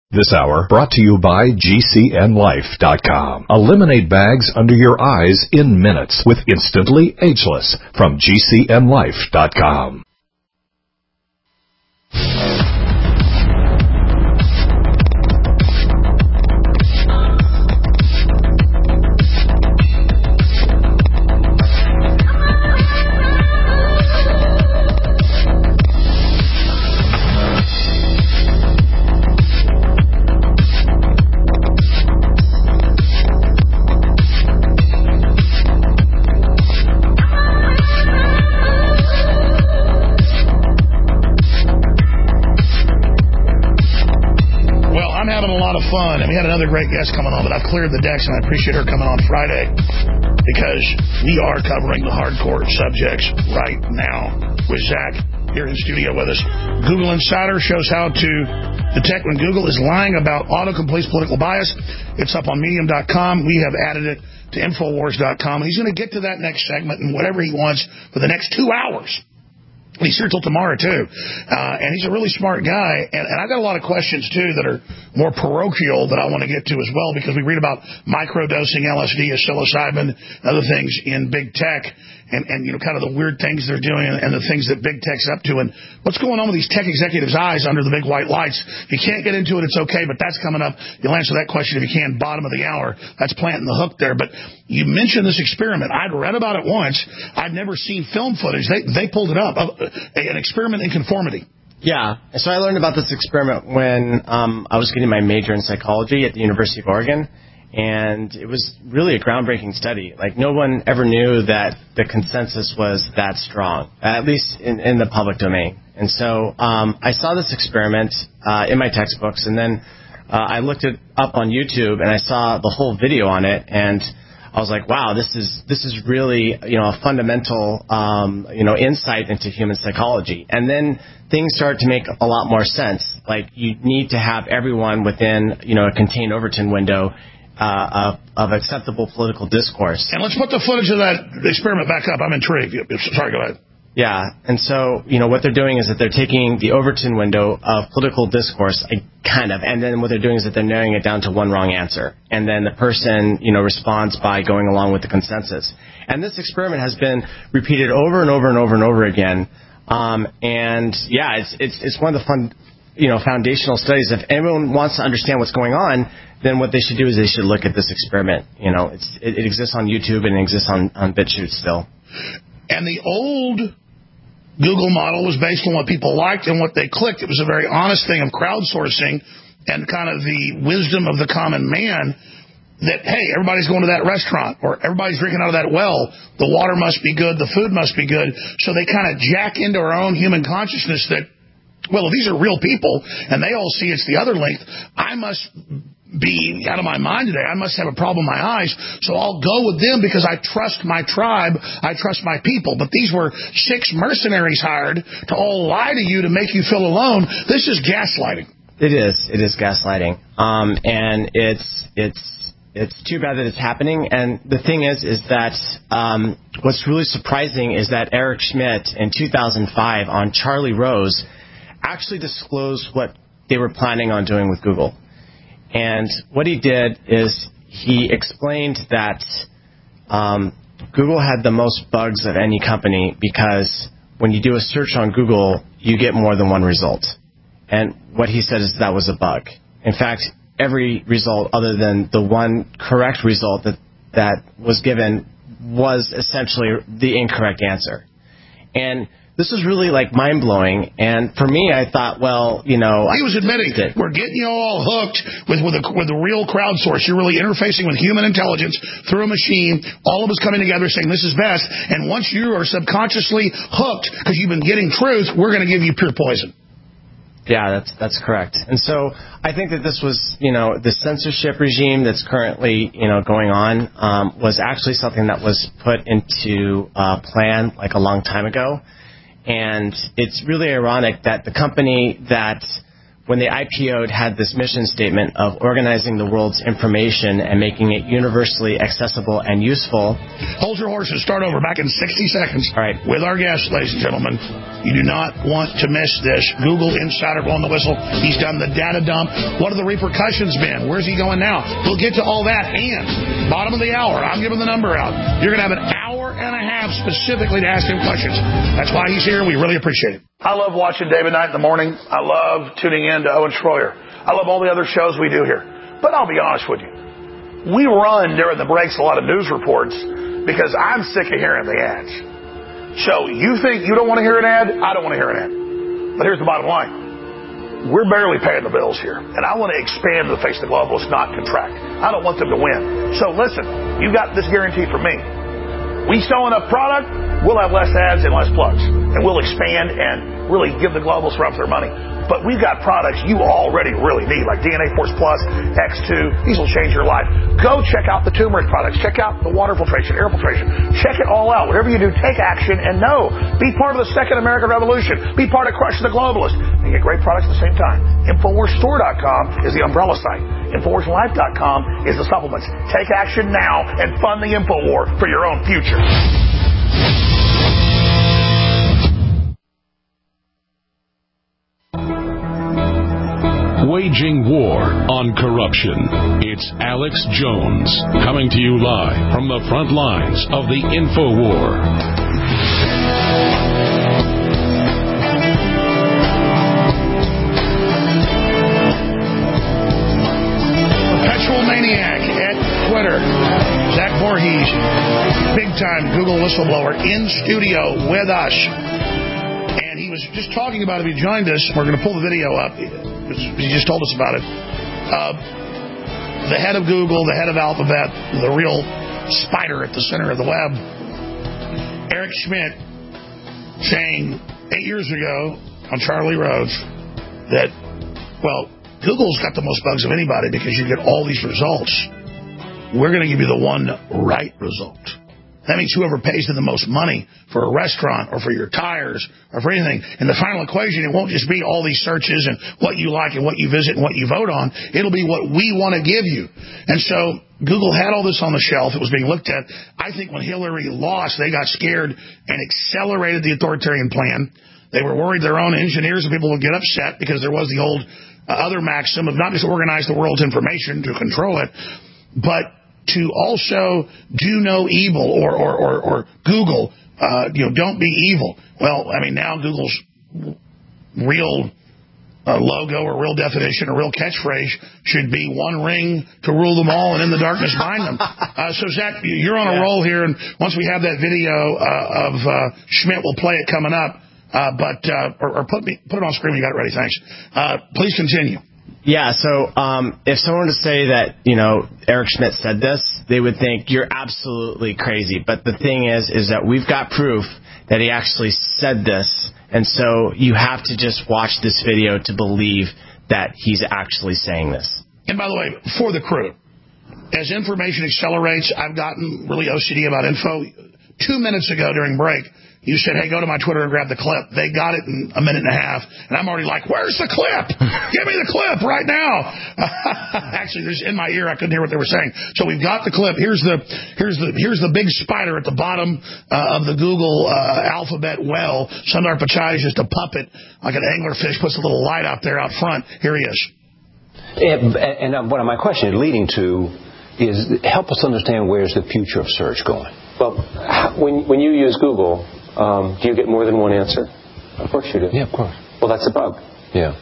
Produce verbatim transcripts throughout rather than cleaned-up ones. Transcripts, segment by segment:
This hour brought to you by G C N Life dot com. Eliminate bags under your eyes in minutes with Instantly Ageless from G C N Life dot com. Fun, and we had another great guest coming on, but I've cleared the decks, and I appreciate her coming on Friday because we are covering the hardcore subjects right now with Zach here in studio with us. Google Insider shows how to detect when Google is lying about autocomplete's political bias. It's up on medium dot com. We have added it to infowars dot com. He's going to get to that next segment and whatever he wants for the next two hours. He's here till tomorrow, too. Uh, and he's a really smart guy. And, and I've got a lot of questions, too, that are more parochial that I want to get to as well, because we read about microdosing L S D, psilocybin, and other things in big tech, and, and you know, kind of the weird things they're doing and, and the things that big tech's up to. And what's going on with these tech executives' eyes under the big white lights? If you can't get into it, it's okay, but that's coming up. You'll answer that question if you can, bottom of the hour. That's planting the hook there. But you mentioned this experiment. I'd read about it once. I'd never seen film footage. They, they pulled it up. An experiment in conformity. Yeah. So I learned about this experiment when um, I was getting my major in psychology at the University of Oregon, and it was really a groundbreaking study. Like, no one ever knew that the consensus was that strong, at least in, in the public domain. And so um, I saw this experiment uh, in my textbooks, and then uh, I looked it up on YouTube, and I saw the whole video on it, and I was like, wow, this is this is really, you know, a fundamental, um, you know, insight into human psychology. And then things start to make a lot more sense. Like, you need to have everyone within, you know, a contained Overton window uh, of, of acceptable political discourse. And let's put the footage of that experiment back up. I'm intrigued. Sorry, go ahead. Yeah, and so, you know, what they're doing is that they're taking the Overton window of political discourse, kind of, and then what they're doing is that they're narrowing it down to one wrong answer. And then the person, you know, responds by going along with the consensus. And this experiment has been repeated over and over and over and over again. Um, and, yeah, it's, it's, it's one of the fun, you know, foundational studies. If anyone wants to understand what's going on, then what they should do is they should look at this experiment. You know, it's, it, it exists on YouTube and it exists on, on BitChute still. And the old Google model was based on what people liked and what they clicked. It was a very honest thing of crowdsourcing and kind of the wisdom of the common man that, hey, everybody's going to that restaurant or everybody's drinking out of that well. The water must be good. The food must be good. So they kind of jack into our own human consciousness that, well, if these are real people and they all see it's the other length, I must be out of my mind today. I must have a problem with my eyes, so I'll go with them because I trust my tribe, I trust my people. But these were six mercenaries hired to all lie to you to make you feel alone. This is gaslighting. It is. It is gaslighting. Um, and it's it's it's too bad that it's happening. And the thing is, is that um, what's really surprising is that Eric Schmidt in two thousand five on Charlie Rose actually disclosed what they were planning on doing with Google. And what he did is he explained that um, Google had the most bugs of any company because when you do a search on Google, you get more than one result. And what he said is that was a bug. In fact, every result other than the one correct result that, that was given was essentially the incorrect answer. And this was really, like, mind-blowing, and for me, I thought, well, you know... He was admitting, it. we're getting you all hooked with with, a, with the real crowdsource. You're really interfacing with human intelligence through a machine, all of us coming together saying this is best, and once you are subconsciously hooked because you've been getting truth, we're going to give you pure poison. Yeah, that's that's correct. And so I think that this was, you know, the censorship regime that's currently, you know, going on um, was actually something that was put into uh, plan like a long time ago. And it's really ironic that the company that, when they I P O'd, had this mission statement of organizing the world's information and making it universally accessible and useful. Hold your horses. Start over. Back in sixty seconds. All right. With our guest, ladies and gentlemen. You do not want to miss this. Google Insider blowing the whistle. He's done the data dump. What have the repercussions been? Where's he going now? We'll get to all that. And bottom of the hour, I'm giving the number out. You're going to have an hour and a half specifically to ask him questions. That's why he's here. We really appreciate it. I love watching David Knight in the morning. I love tuning in to Owen Schroyer. I love all the other shows we do here. But I'll be honest with you. We run during the breaks a lot of news reports because I'm sick of hearing the ads. So you think you don't want to hear an ad? I don't want to hear an ad. But here's the bottom line. We're barely paying the bills here. And I want to expand the face of the globalists, not contract. I don't want them to win. So listen, you got this guarantee from me. We sell enough product, we'll have less ads and less plugs. And we'll expand and really give the globalists run for their money. But we've got products you already really need, like D N A Force Plus, X two. These will change your life. Go check out the turmeric products. Check out the water filtration, air filtration. Check it all out. Whatever you do, take action and know. Be part of the second American Revolution. Be part of crushing the globalists. And get great products at the same time. Infowars Store dot com is the umbrella site. Infowars Life dot com is the supplements. Take action now and fund the InfoWar for your own future. Waging war on corruption. It's Alex Jones coming to you live from the front lines of the InfoWar. Perpetual Maniac at Twitter. Zach Vorhies, big-time Google whistleblower, in studio with us. And he was just talking about it. He joined us. We're going to pull the video up. He just told us about it. Uh, the head of Google, the head of Alphabet, the real spider at the center of the web, Eric Schmidt, saying eight years ago on Charlie Rose that, well, Google's got the most bugs of anybody because you get all these results. We're going to give you the one right result. That means whoever pays you the most money for a restaurant or for your tires or for anything, in the final equation, it won't just be all these searches and what you like and what you visit and what you vote on. It'll be what we want to give you. And so Google had all this on the shelf. It was being looked at. I think when Hillary lost, they got scared and accelerated the authoritarian plan. They were worried their own engineers and people would get upset because there was the old uh, other maxim of not just organize the world's information to control it, but to also do no evil, or or or, or Google, uh, you know, don't be evil. Well, I mean, now Google's real uh, logo or real definition or real catchphrase should be one ring to rule them all and in the darkness bind them. Uh, so, Zach, you're on a yeah. roll here, and once we have that video uh, of uh, Schmidt, we'll play it coming up. Uh, but uh, or, or put me put it on screen when you got it ready. Thanks. Uh, please continue. Yeah, so um, if someone were to say that, you know, Eric Schmidt said this, they would think you're absolutely crazy. But the thing is, is that we've got proof that he actually said this. And so you have to just watch this video to believe that he's actually saying this. And by the way, for the crew, as information accelerates, I've gotten really O C D about info. Two minutes ago during break, you said, hey, go to my Twitter and grab the clip. They got it in a minute and a half. And I'm already like, where's the clip? Give me the clip right now. Actually, there's in my ear. I couldn't hear what they were saying. So we've got the clip. Here's the here's the here's the big spider at the bottom uh, of the Google uh, Alphabet well. Sundar Pichai is just a puppet, like an anglerfish, puts a little light out there out front. Here he is. And, and what my question is leading to is help us understand where's the future of search going. Well, when when you use Google, um, do you get more than one answer? Of course you do. Yeah, of course. Well, that's a bug. Yeah.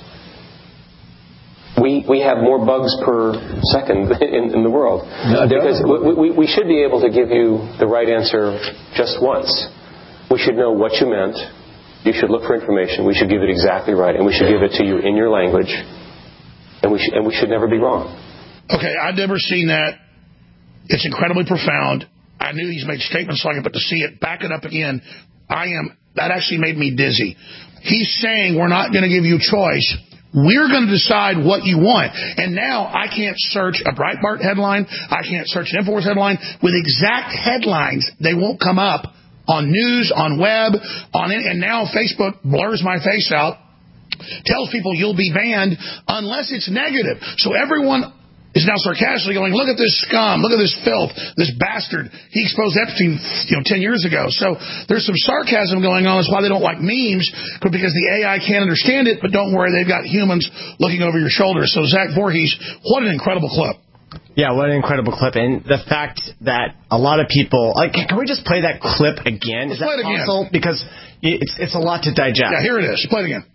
We we have more bugs per second in, in the world. No, because we, we, we should be able to give you the right answer just once. We should know what you meant. You should look for information. We should give it exactly right. And we should give it to you in your language. And we, sh- and we should never be wrong. Okay, I've never seen that. It's incredibly profound. I knew he's made statements like it, but to see it, back it up again, I am, that actually made me dizzy. He's saying we're not going to give you choice. We're going to decide what you want. And now I can't search a Breitbart headline. I can't search an InfoWars headline. With exact headlines, they won't come up on news, on web, on it. And now Facebook blurs my face out, tells people you'll be banned unless it's negative. So everyone is now sarcastically going, look at this scum, look at this filth, this bastard. He exposed Epstein, you know, ten years ago. So there's some sarcasm going on. That's why they don't like memes, because the A I can't understand it, but don't worry, they've got humans looking over your shoulder. So Zach Vorhies, what an incredible clip. Yeah, what an incredible clip. And the fact that a lot of people... like, can we just play that clip again? Let's Is that play it again. possible? Because it's, it's a lot to digest. Yeah, here it is. Play it again.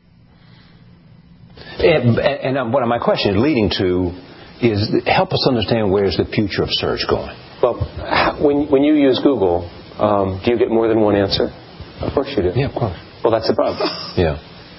And, and what my question is leading to is help us understand where's the future of search going. Well, when, when you use Google, um, do you get more than one answer? Of course you do. Yeah, of course. Well, that's a bug. Yeah.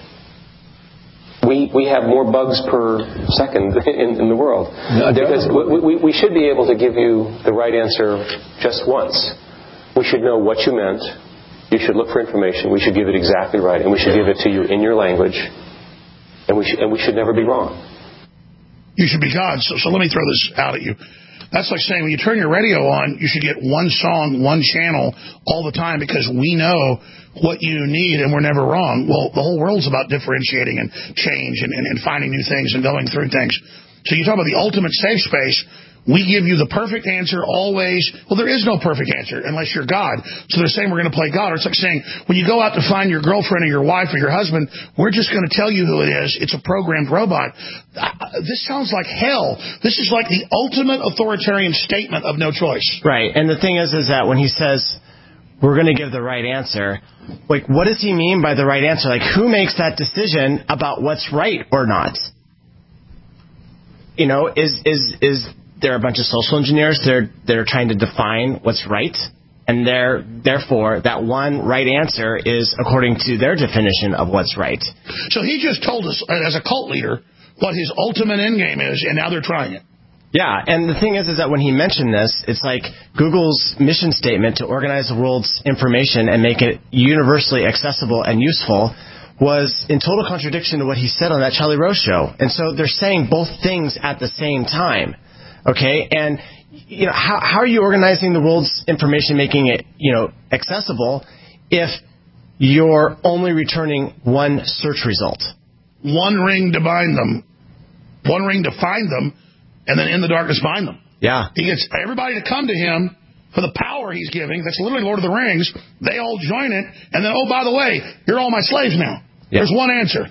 We we have more bugs per second in, in the world. No, because we, we, we should be able to give you the right answer just once. We should know what you meant. You should look for information. We should give it exactly right. And we should give it to you in your language. And we should, and we should never be wrong. You should be God. So, so let me throw this out at you. That's like saying when you turn your radio on, you should get one song, one channel all the time because we know what you need and we're never wrong. Well, the whole world's about differentiating and change and, and, and finding new things and going through things. So you talk about the ultimate safe space. We give you the perfect answer always. Well, there is no perfect answer unless you're God. So they're saying we're going to play God. Or it's like saying when you go out to find your girlfriend or your wife or your husband, we're just going to tell you who it is. It's a programmed robot. This sounds like hell. This is like the ultimate authoritarian statement of no choice. Right. And the thing is, is that when he says we're going to give the right answer, like, what does he mean by the right answer? Like, who makes that decision about what's right or not? You know, is is is there are a bunch of social engineers? They're they're trying to define what's right, and they're therefore that one right answer is according to their definition of what's right. So he just told us as a cult leader what his ultimate end game is, and now they're trying it. Yeah, and the thing is, is that when he mentioned this, it's like Google's mission statement to organize the world's information and make it universally accessible and useful was in total contradiction to what he said on that Charlie Rose show. And so they're saying both things at the same time. Okay, and you know how how are you organizing the world's information, making it you know accessible, if you're only returning one search result? One ring to bind them, one ring to find them, and then in the darkness bind them. Yeah, he gets everybody to come to him for the power he's giving. That's literally Lord of the Rings. They all join it, and then oh by the way, you're all my slaves now. Yeah. There's one answer.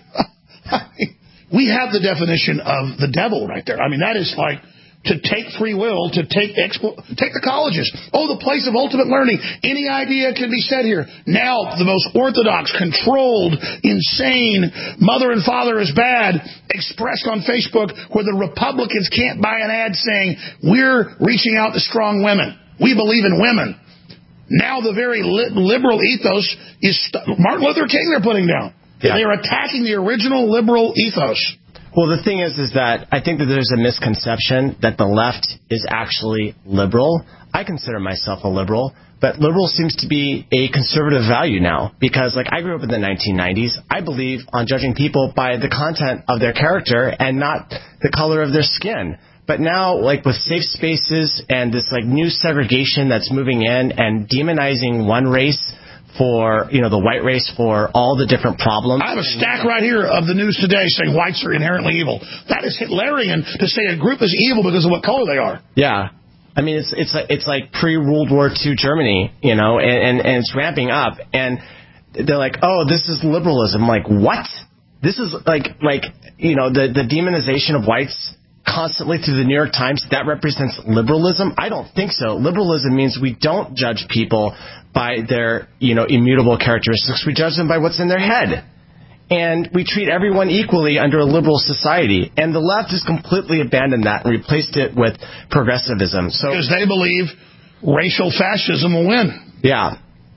We have the definition of the devil right there. I mean that is like. To take free will, to take expo- take the colleges. Oh, the place of ultimate learning. Any idea can be said here. Now, the most orthodox, controlled, insane, mother and father is bad, expressed on Facebook where the Republicans can't buy an ad saying, we're reaching out to strong women. We believe in women. Now the very li- liberal ethos is st- Martin Luther King they're putting down. Yeah. They are attacking the original liberal ethos. Well, the thing is, is that I think that there's a misconception that the left is actually liberal. I consider myself a liberal, but liberal seems to be a conservative value now because, like, I grew up in the nineteen nineties. I believe on judging people by the content of their character and not the color of their skin. But now, like, with safe spaces and this, like, new segregation that's moving in and demonizing one race for, you know, the white race for all the different problems. I have a stack right here of the news today saying whites are inherently evil. That is Hitlerian to say a group is evil because of what color they are. Yeah. I mean, it's it's like, it's like pre-World War Two Germany, you know, and, and, and it's ramping up. And they're like, oh, this is liberalism. I'm like, what? This is like, like you know, the, the demonization of whites constantly through the New York Times, that represents liberalism? I don't think so. Liberalism means we don't judge people by their, you know, immutable characteristics. We judge them by what's in their head. And we treat everyone equally under a liberal society. And the left has completely abandoned that and replaced it with progressivism. So because they believe racial fascism will win. Yeah.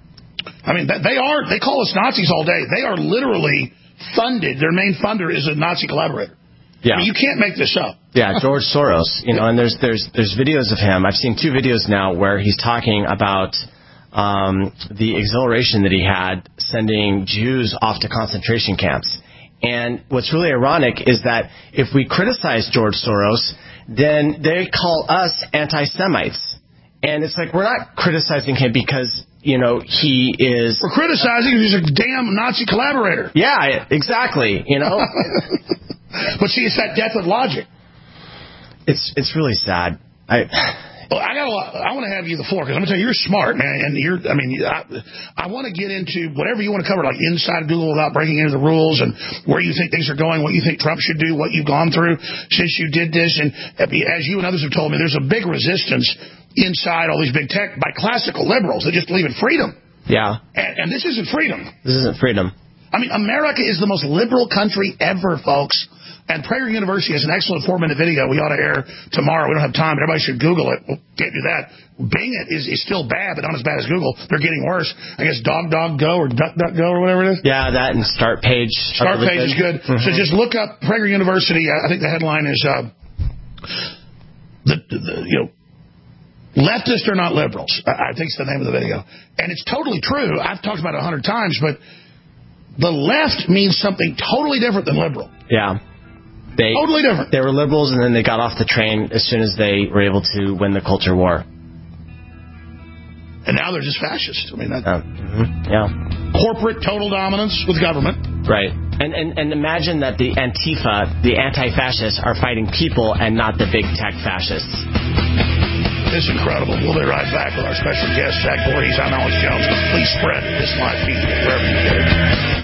I mean, they are, they call us Nazis all day. They are literally funded. Their main funder is a Nazi collaborator. Yeah. I mean, you can't make this up. Yeah, George Soros, you know, and there's there's there's videos of him. I've seen two videos now where he's talking about um, the exhilaration that he had sending Jews off to concentration camps. And what's really ironic is that if we criticize George Soros, then they call us anti-Semites. And it's like we're not criticizing him because, you know, he is... We're criticizing him because he's a damn Nazi collaborator. Yeah, exactly, you know. But see, it's that death of logic. It's it's really sad. I. Well, I got a lot. I want to have you the floor because I'm going to tell you, you're smart, man. And you're, I mean, I, I want to get into whatever you want to cover, like inside Google without breaking into the rules and where you think things are going, what you think Trump should do, what you've gone through since you did this. And as you and others have told me, there's a big resistance inside all these big tech by classical liberals that just believe in freedom. Yeah. And, and this isn't freedom. This isn't freedom. I mean, America is the most liberal country ever, folks. And Prager University has an excellent four-minute video we ought to air tomorrow. We don't have time, but everybody should Google it. We'll get to that. Bing It is, is still bad, but not as bad as Google. They're getting worse. I guess Dog Dog Go or Duck Duck Go or whatever it is. Yeah, that and Start Page. Start Page is good. Mm-hmm. So just look up Prager University. I think the headline is, uh, the, the you know, leftists are not liberals. I think it's the name of the video. And it's totally true. I've talked about it a hundred times, but the left means something totally different than liberal. Yeah. They, totally different. They were liberals, and then they got off the train as soon as they were able to win the culture war. And now they're just fascists. I mean, that, uh, mm-hmm. yeah, corporate total dominance with government. Right. And, and and imagine that the Antifa, the anti-fascists, are fighting people and not the big tech fascists. This is incredible. We'll be right back with our special guest, Zach Voorhees. I'm Alex Jones. Please spread this live feed wherever you get it.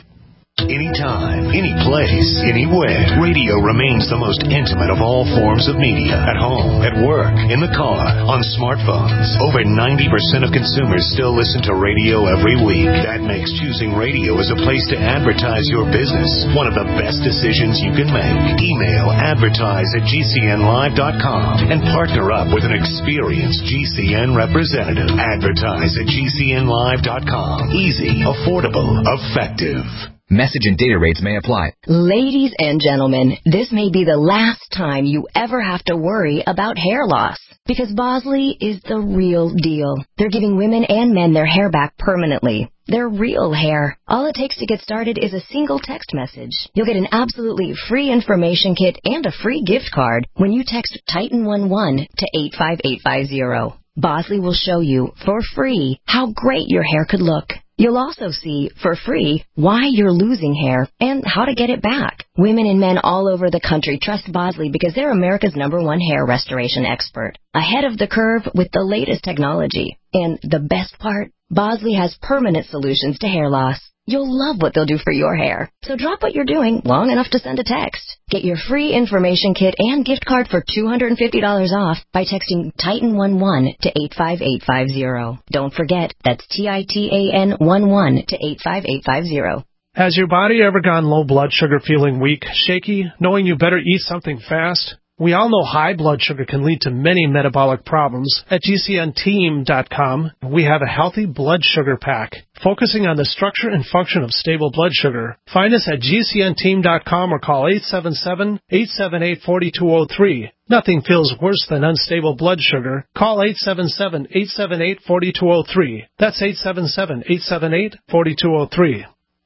Anytime, any place, anywhere. Radio remains the most intimate of all forms of media. At home, at work, in the car, on smartphones. Over ninety percent of consumers still listen to radio every week. That makes choosing radio as a place to advertise your business one of the best decisions you can make. Email advertise at G C N live dot com and partner up with an experienced G C N representative. Advertise at G C N live dot com. Easy, affordable, effective. Message and data rates may apply. Ladies and gentlemen, this may be the last time you ever have to worry about hair loss. Because Bosley is the real deal. They're giving women and men their hair back permanently. Their real hair. All it takes to get started is a single text message. You'll get an absolutely free information kit and a free gift card when you text Titan eleven to eight five eight five zero. Bosley will show you, for free, how great your hair could look. You'll also see, for free, why you're losing hair and how to get it back. Women and men all over the country trust Bosley because they're America's number one hair restoration expert. Ahead of the curve with the latest technology. And the best part, Bosley has permanent solutions to hair loss. You'll love what they'll do for your hair. So drop what you're doing long enough to send a text. Get your free information kit and gift card for two hundred fifty dollars off by texting Titan eleven to eight five eight five zero. Don't forget, that's T I T A N eleven to eight five eight five zero. Has your body ever gone low blood sugar, feeling weak, shaky, knowing you better eat something fast? We all know high blood sugar can lead to many metabolic problems. At G C N team dot com, we have a healthy blood sugar pack, focusing on the structure and function of stable blood sugar. Find us at G C N team dot com or call eight seven seven, eight seven eight, four two zero three. Nothing feels worse than unstable blood sugar. Call eight seven seven, eight seven eight, four two zero three. That's eight seven seven, eight seven eight, four two zero three.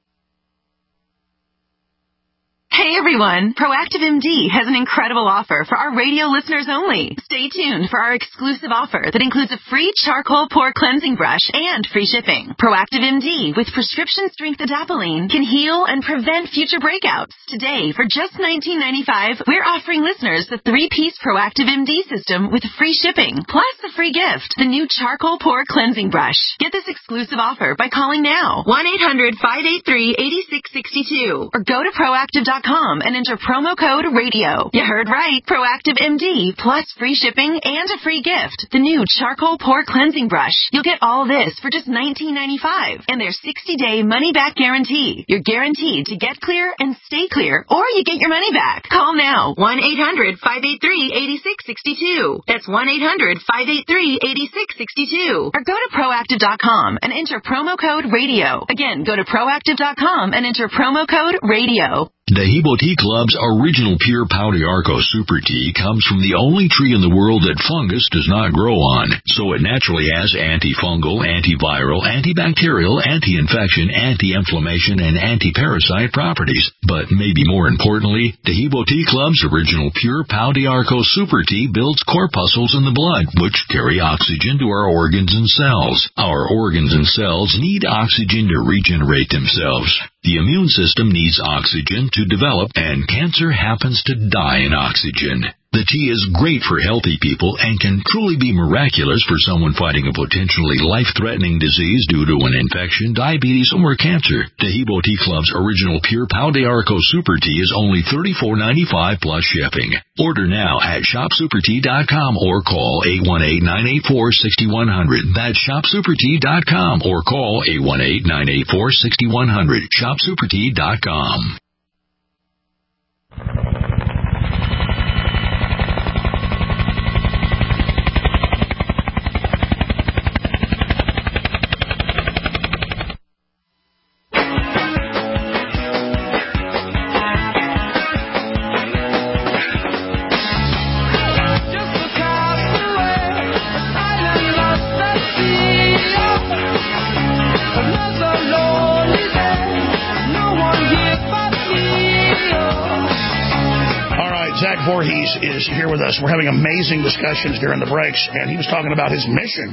Hey everyone, Proactive M D has an incredible offer for our radio listeners only. Stay tuned for our exclusive offer that includes a free charcoal pore cleansing brush and free shipping. Proactive M D with prescription strength adapalene can heal and prevent future breakouts. Today, for just nineteen ninety-five dollars, we're offering listeners the three-piece Proactive M D system with free shipping, plus a free gift, the new charcoal pore cleansing brush. Get this exclusive offer by calling now, one eight hundred, five eight three, eight six six two, or go to proactive dot com and enter promo code radio. You heard right. Proactive M D plus free shipping and a free gift. The new charcoal pore cleansing brush. You'll get all this for just nineteen ninety-five dollars and their sixty-day money-back guarantee. You're guaranteed to get clear and stay clear, or you get your money back. Call now. one eight hundred, five eight three, eight six six two. That's one eight hundred, five eight three, eight six six two. Or go to proactive dot com and enter promo code radio. Again, go to proactive dot com and enter promo code radio. Dehibo Tea Club's original pure Pau d'Arco Super Tea comes from the only tree in the world that fungus does not grow on, so it naturally has antifungal, antiviral, antibacterial, anti-infection, anti-inflammation, and anti-parasite properties. But maybe more importantly, Dehibo Tea Club's original pure Pau d'Arco Super Tea builds corpuscles in the blood, which carry oxygen to our organs and cells. Our organs and cells need oxygen to regenerate themselves. The immune system needs oxygen to develop, and cancer happens to die in oxygen. The tea is great for healthy people and can truly be miraculous for someone fighting a potentially life-threatening disease due to an infection, diabetes, or cancer. Taheebo Tea Club's original Pure Pau de Arco Super Tea is only thirty-four ninety-five plus shipping. Order now at shop super tea dot com or call eight one eight, nine eight four, six one zero zero. That's shop super tea dot com or call eight one eight, nine eight four, six one zero zero. shop super tea dot com. Voorhees is here with us. We're having amazing discussions during the breaks, and he was talking about his mission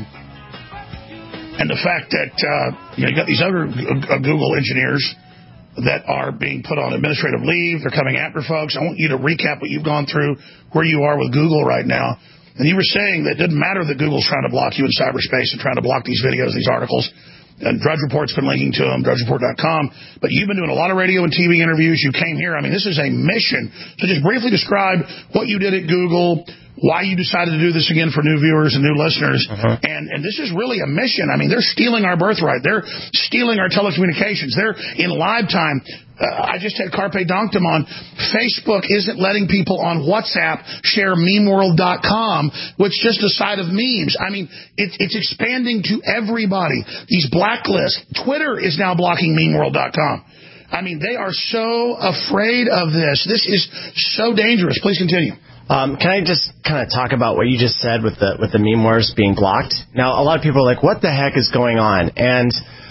and the fact that uh, you know, you got these other uh, Google engineers that are being put on administrative leave. They're coming after folks. I want you to recap what you've gone through, where you are with Google right now. And you were saying that it doesn't matter that Google's trying to block you in cyberspace and trying to block these videos, these articles. And Drudge Report's been linking to them, drudge report dot com. But you've been doing a lot of radio and T V interviews. You came here. I mean, this is a mission. So just briefly describe what you did at Google, why you decided to do this again for new viewers and new listeners. Uh-huh. And and this is really a mission. I mean, they're stealing our birthright. They're stealing our telecommunications. They're in live time. Uh, I just had Carpe Donktum on. Facebook isn't letting people on WhatsApp share meme world dot com, which is just a site of memes. I mean, it, it's expanding to everybody. These blacklists. Twitter is now blocking meme world dot com. I mean, they are so afraid of this. This is so dangerous. Please continue. Um, can I just kind of talk about what you just said with the with the meme wars being blocked? Now, a lot of people are like, what the heck is going on? And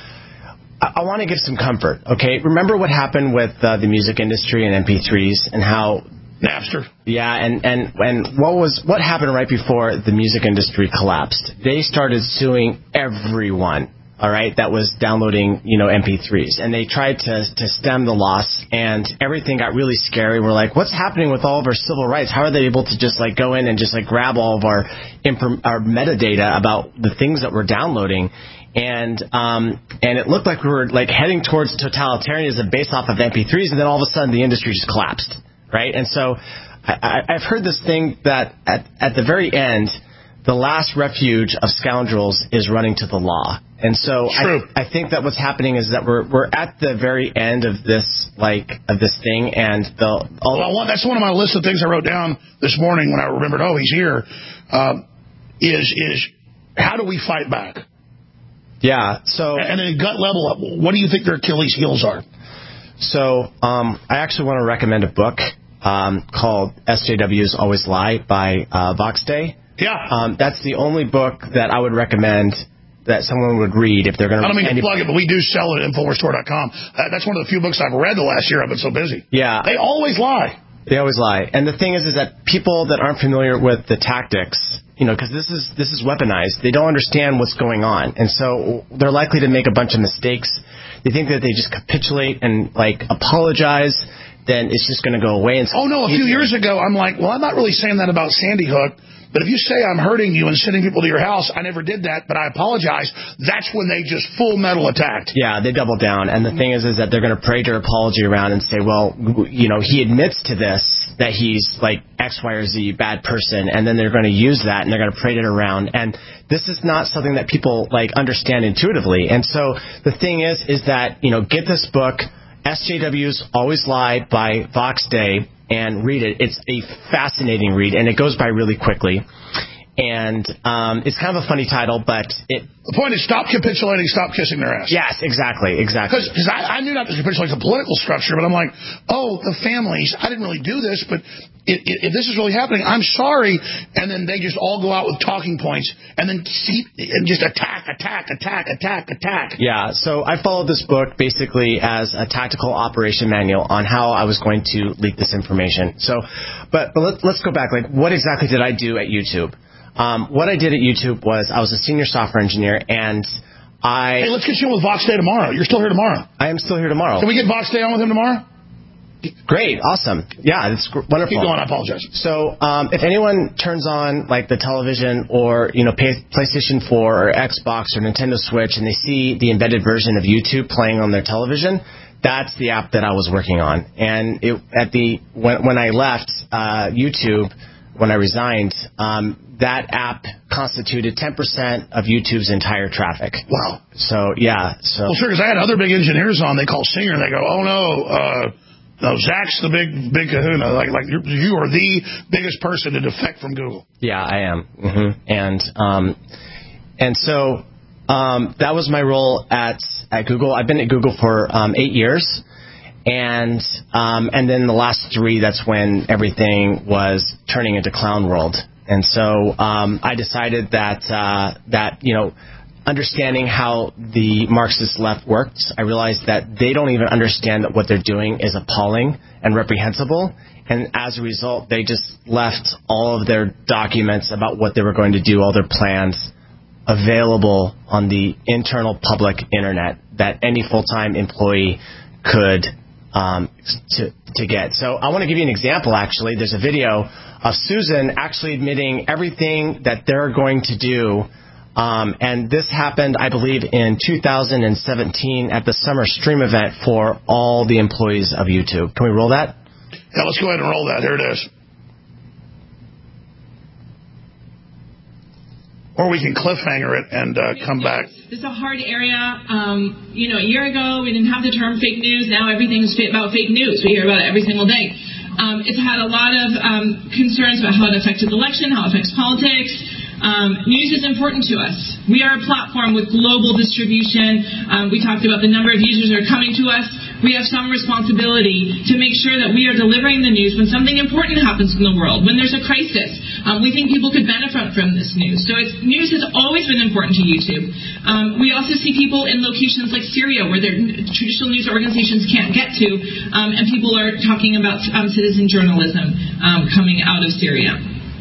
I, I want to give some comfort, okay? Remember what happened with uh, the music industry and M P threes and how... Napster. Yeah, and, and, and what was what happened right before the music industry collapsed? They started suing everyone. All right, that was downloading, you know, M P threes. And they tried to to stem the loss, and everything got really scary. We're like, what's happening with all of our civil rights? How are they able to just, like, go in and just, like, grab all of our imp- our metadata about the things that we're downloading? And um, and it looked like we were, like, heading towards totalitarianism based off of M P threes, and then all of a sudden the industry just collapsed, right? And so I, I, I've heard this thing that at, at the very end, the last refuge of scoundrels is running to the law. And so I, I think that what's happening is that we're we're at the very end of this like of this thing, and the all well, one, that's one of my list of things I wrote down this morning when I remembered. Oh, he's here. Um, is is how do we fight back? Yeah. So and at a gut level, what do you think their Achilles heels are? So um, I actually want to recommend a book um, called S J Ws Always Lie by uh, Vox Day. Yeah. Um, that's the only book that I would recommend that someone would read if they're going to... I don't mean to plug it, but we do sell it at infowars store dot com. Uh, that's one of the few books I've read the last year. I've been so busy. Yeah. They always lie. They always lie. And the thing is, is that people that aren't familiar with the tactics, you know, because this is this is weaponized, they don't understand what's going on. And so they're likely to make a bunch of mistakes. They think that they just capitulate and, like, apologize, then it's just going to go away. And oh, no, a few years ago, I'm like, well, I'm not really saying that about Sandy Hook. But if you say I'm hurting you and sending people to your house, I never did that, but I apologize, that's when they just full metal attacked. Yeah, they double down. And the thing is, is that they're going to parade your apology around and say, well, you know, he admits to this, that he's like X, Y, or Z bad person. And then they're going to use that and they're going to parade it around. And this is not something that people like understand intuitively. And so the thing is, is that, you know, get this book, S J Ws Always Lie by Vox Day, and read it. It's a fascinating read, and it goes by really quickly. And um, it's kind of a funny title, but it... The point is, stop capitulating, stop kissing their ass. Yes, exactly, exactly. Because I, I knew not to capitulate the political structure, but I'm like, oh, the families, I didn't really do this, but if, if this is really happening, I'm sorry. And then they just all go out with talking points, and then see, and just attack, attack, attack, attack, attack. Yeah, so I followed this book basically as a tactical operation manual on how I was going to leak this information. So, but, but let's, let's go back. Like, what exactly did I do at YouTube? Um, what I did at YouTube was I was a senior software engineer, and I... Hey, let's get you in with Vox Day tomorrow. You're still here tomorrow. I am still here tomorrow. Can we get Vox Day on with him tomorrow? Great, awesome. Yeah, it's wonderful. Keep going, I apologize. So um, if anyone turns on like the television or, you know, pay, PlayStation four or Xbox or Nintendo Switch and they see the embedded version of YouTube playing on their television, that's the app that I was working on. And it, at the when, when I left uh, YouTube, when I resigned, um, that app constituted ten percent of YouTube's entire traffic. Wow. So, yeah. So. Well, sure, because I had other big engineers on. They call Singer, and they go, oh, no, uh, no, Zach's the big big kahuna. Like, like you're, you are the biggest person to defect from Google. Yeah, I am. Mm-hmm. And um, and so um, that was my role at, at Google. I've been at Google for um, eight years. And um, and then the last three, that's when everything was turning into clown world. And so um, I decided that uh, that you know, understanding how the Marxist left works, I realized that they don't even understand that what they're doing is appalling and reprehensible. And as a result, they just left all of their documents about what they were going to do, all their plans, available on the internal public internet that any full-time employee could Um, to, to get. So I want to give you an example, actually. There's a video of Susan actually admitting everything that they're going to do. Um, and this happened, I believe, in two thousand seventeen at the summer stream event for all the employees of YouTube. Can we roll that? Yeah, let's go ahead and roll that. Here it is. Or we can cliffhanger it and uh, come back. This is a hard area. Um, you know, a year ago, we didn't have the term fake news. Now everything's about fake news. We hear about it every single day. Um, it's had a lot of um, concerns about how it affected the election, how it affects politics. Um, news is important to us. We are a platform with global distribution. Um, we talked about the number of users that are coming to us. We have some responsibility to make sure that we are delivering the news when something important happens in the world, when there's a crisis. Um, we think people could benefit from this news. So it's, news has always been important to YouTube. Um, we also see people in locations like Syria where their traditional news organizations can't get to, um, and people are talking about um, citizen journalism um, coming out of Syria.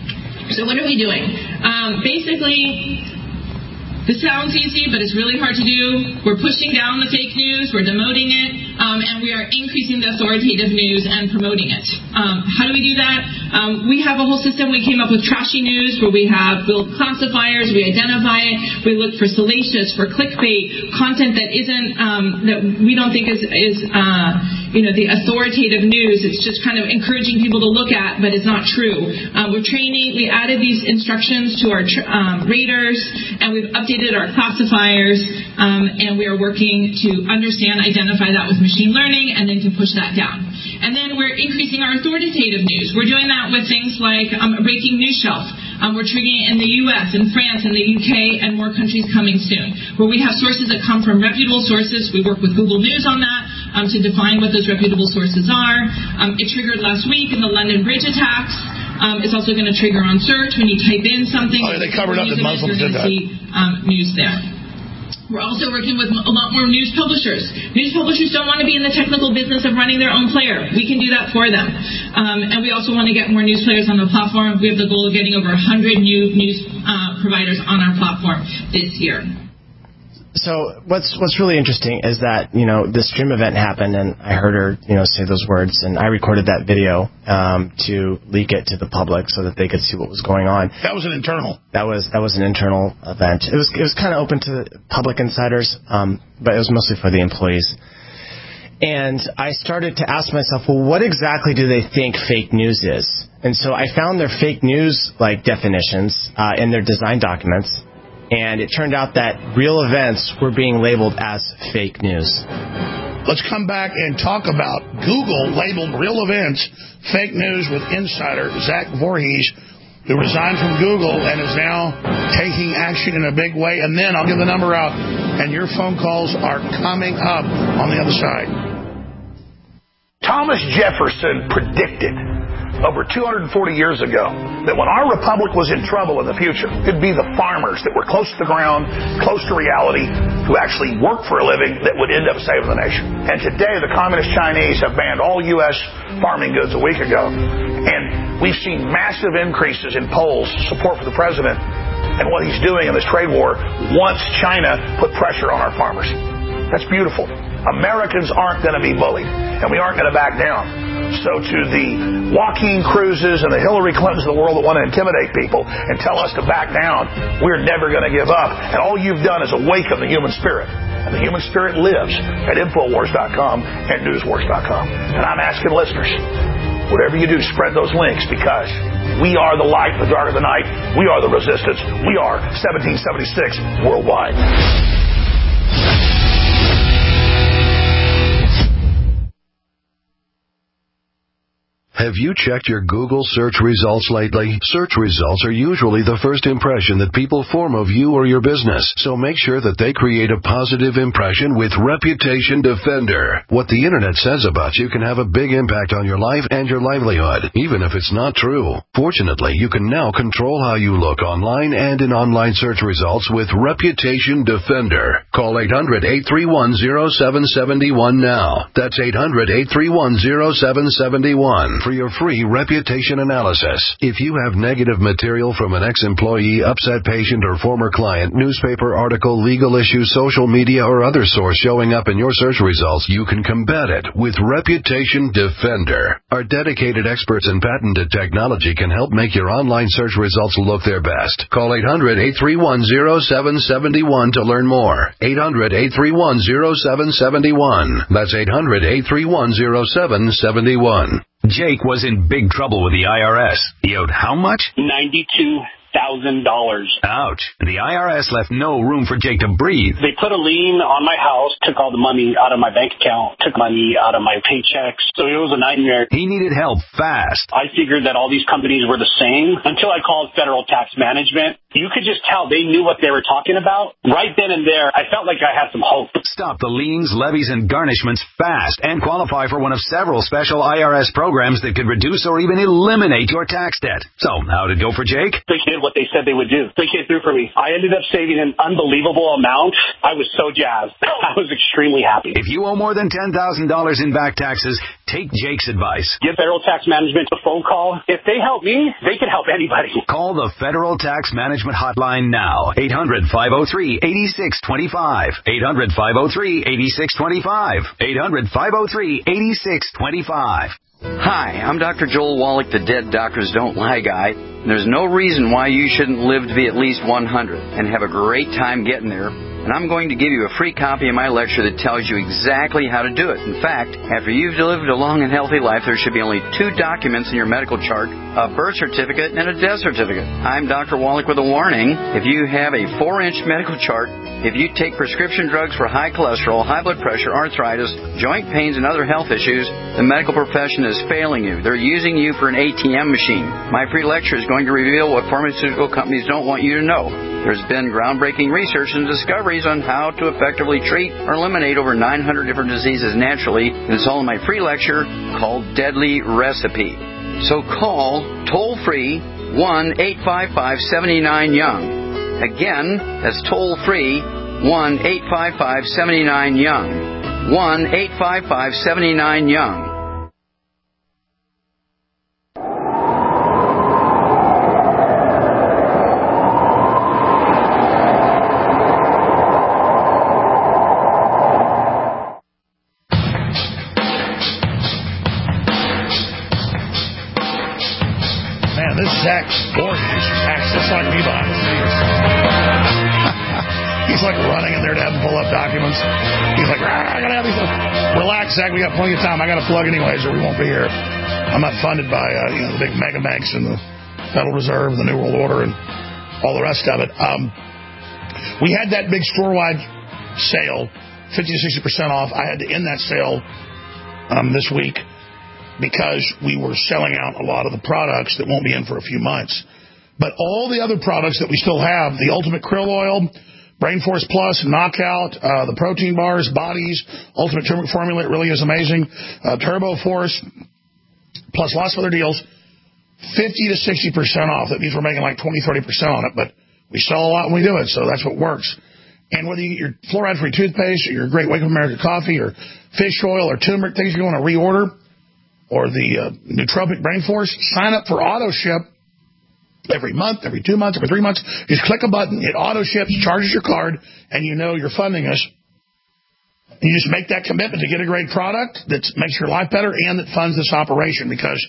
So what are we doing? Um, basically, this sounds easy, but it's really hard to do. We're pushing down the fake news, we're demoting it, um, and we are increasing the authoritative news and promoting it. Um, how do we do that? Um, we have a whole system. We came up with trashy news where we have build classifiers, we identify it, we look for salacious, for clickbait, content that isn't, um, that we don't think is, is uh, you know, the authoritative news. It's just kind of encouraging people to look at, but it's not true. Um, we're training, we added these instructions to our tr- um, raters, and we've updated our classifiers, um, and we are working to understand, identify that with machine learning, and then to push that down. And then we're increasing our authoritative news. We're doing that with things like um, a breaking news shelf. Um, we're triggering it in the U S, in France, in the U K, and more countries coming soon, where we have sources that come from reputable sources. We work with Google News on that um, to define what those reputable sources are. Um, it triggered last week in the London Bridge attacks. Um, it's also going to trigger on search when you type in something. Oh, yeah, they covered up that Muslims did that. See, um, news there. We're also working with a lot more news publishers. News publishers don't want to be in the technical business of running their own player. We can do that for them. Um, and we also want to get more news players on the platform. We have the goal of getting over one hundred new news uh, providers on our platform this year. So what's what's really interesting is that, you know, this stream event happened, and I heard her, you know, say those words, and I recorded that video um, to leak it to the public so that they could see what was going on. That was an internal. That was that was an internal event. It was it was kind of open to public insiders, um, but it was mostly for the employees. And I started to ask myself, well, what exactly do they think fake news is? And so I found their fake news like definitions uh, in their design documents. And it turned out that real events were being labeled as fake news. Let's come back and talk about Google labeled real events fake news with insider Zach Vorhies, who resigned from Google and is now taking action in a big way. And then I'll give the number out, and your phone calls are coming up on the other side. Thomas Jefferson predicted over two hundred forty years ago that when our republic was in trouble in the future, it'd be the farmers that were close to the ground, close to reality, who actually worked for a living that would end up saving the nation. And today, the communist Chinese have banned all U S farming goods a week ago. And we've seen massive increases in polls support for the president and what he's doing in this trade war once China put pressure on our farmers. That's beautiful. Americans aren't going to be bullied, and we aren't going to back down. So to the Joaquin Cruzes and the Hillary Clintons of the world that want to intimidate people and tell us to back down, we're never going to give up. And all you've done is awaken the human spirit. And the human spirit lives at Infowars dot com and Newswars dot com. And I'm asking listeners, whatever you do, spread those links, because we are the light in the dark of the night. We are the resistance. We are seventeen seventy-six worldwide. Have you checked your Google search results lately? Search results are usually the first impression that people form of you or your business, so make sure that they create a positive impression with Reputation Defender. What the internet says about you can have a big impact on your life and your livelihood, even if it's not true. Fortunately, you can now control how you look online and in online search results with Reputation Defender. Call eight hundred, eight three one, zero seven seven one now. That's eight hundred, eight three one, zero seven seven one. For your free reputation analysis. If you have negative material from an ex-employee, upset patient, or former client, newspaper article, legal issue, social media, or other source showing up in your search results, you can combat it with Reputation Defender. Our dedicated experts in patented technology can help make your online search results look their best. Call eight hundred, eight three one, zero seven seven one to learn more. eight hundred, eight three one, zero seven seven one. That's eight hundred, eight three one, zero seven seven one. Jake was in big trouble with the I R S. He owed how much? ninety-two thousand dollars. Ouch. The I R S left no room for Jake to breathe. They put a lien on my house, took all the money out of my bank account, took money out of my paychecks. So it was a nightmare. He needed help fast. I figured that all these companies were the same until I called Federal Tax Management. You could just tell they knew what they were talking about. Right then and there, I felt like I had some hope. Stop the liens, levies, and garnishments fast and qualify for one of several special I R S programs that could reduce or even eliminate your tax debt. So, how'd it go for Jake? They did what they said they would do. They came through for me. I ended up saving an unbelievable amount. I was so jazzed. I was extremely happy. If you owe more than ten thousand dollars in back taxes, take Jake's advice. Give Federal Tax Management a phone call. If they help me, they can help anybody. Call the Federal Tax Management hotline now. eight hundred, five oh three, eight six two five. eight hundred, five oh three, eight six two five. eight hundred, five oh three, eight six two five. Hi, I'm Doctor Joel Wallach, the Dead Doctors Don't Lie guy. There's no reason why you shouldn't live to be at least one hundred and have a great time getting there. And I'm going to give you a free copy of my lecture that tells you exactly how to do it. In fact, after you've lived a long and healthy life, there should be only two documents in your medical chart, a birth certificate and a death certificate. I'm Doctor Wallach with a warning. If you have a four-inch medical chart, if you take prescription drugs for high cholesterol, high blood pressure, arthritis, joint pains, and other health issues, the medical profession is failing you. They're using you for an A T M machine. My free lecture is going to reveal what pharmaceutical companies don't want you to know. There's been groundbreaking research and discoveries on how to effectively treat or eliminate over nine hundred different diseases naturally, and it's all in my free lecture called Deadly Recipe. So call toll-free one eight five five, seven nine, young. Again, that's toll-free one eight five five, seven nine, young. one eight five five, seven nine, young. Zach Voorhees acts just like me behind the scenes. He's like running in there to have him pull up documents. He's like, I gotta have these. Relax, Zach. We got plenty of time. I got to plug anyways, or we won't be here. I'm not funded by uh, you know the big mega banks and the Federal Reserve, the New World Order, and all the rest of it. Um, we had that big store-wide sale, fifty to sixty percent off. I had to end that sale um, this week, because we were selling out a lot of the products that won't be in for a few months. But all the other products that we still have, the Ultimate Krill Oil, Brain Force Plus, Knockout, uh, the protein bars, Bodies, Ultimate Turmeric Formula, it really is amazing, uh, Turbo Force, plus lots of other deals, fifty to sixty percent off. That means we're making like twenty, thirty percent on it, but we sell a lot when we do it, so that's what works. And whether you get your fluoride-free toothpaste or your Great Wake of America coffee or fish oil or turmeric, things you want to reorder, or the uh, Nootropic Brain Force, sign up for auto ship every month, every two months, every three months. Just click a button, it auto ships, charges your card, and you know you're funding us. And you just make that commitment to get a great product that makes your life better and that funds this operation, because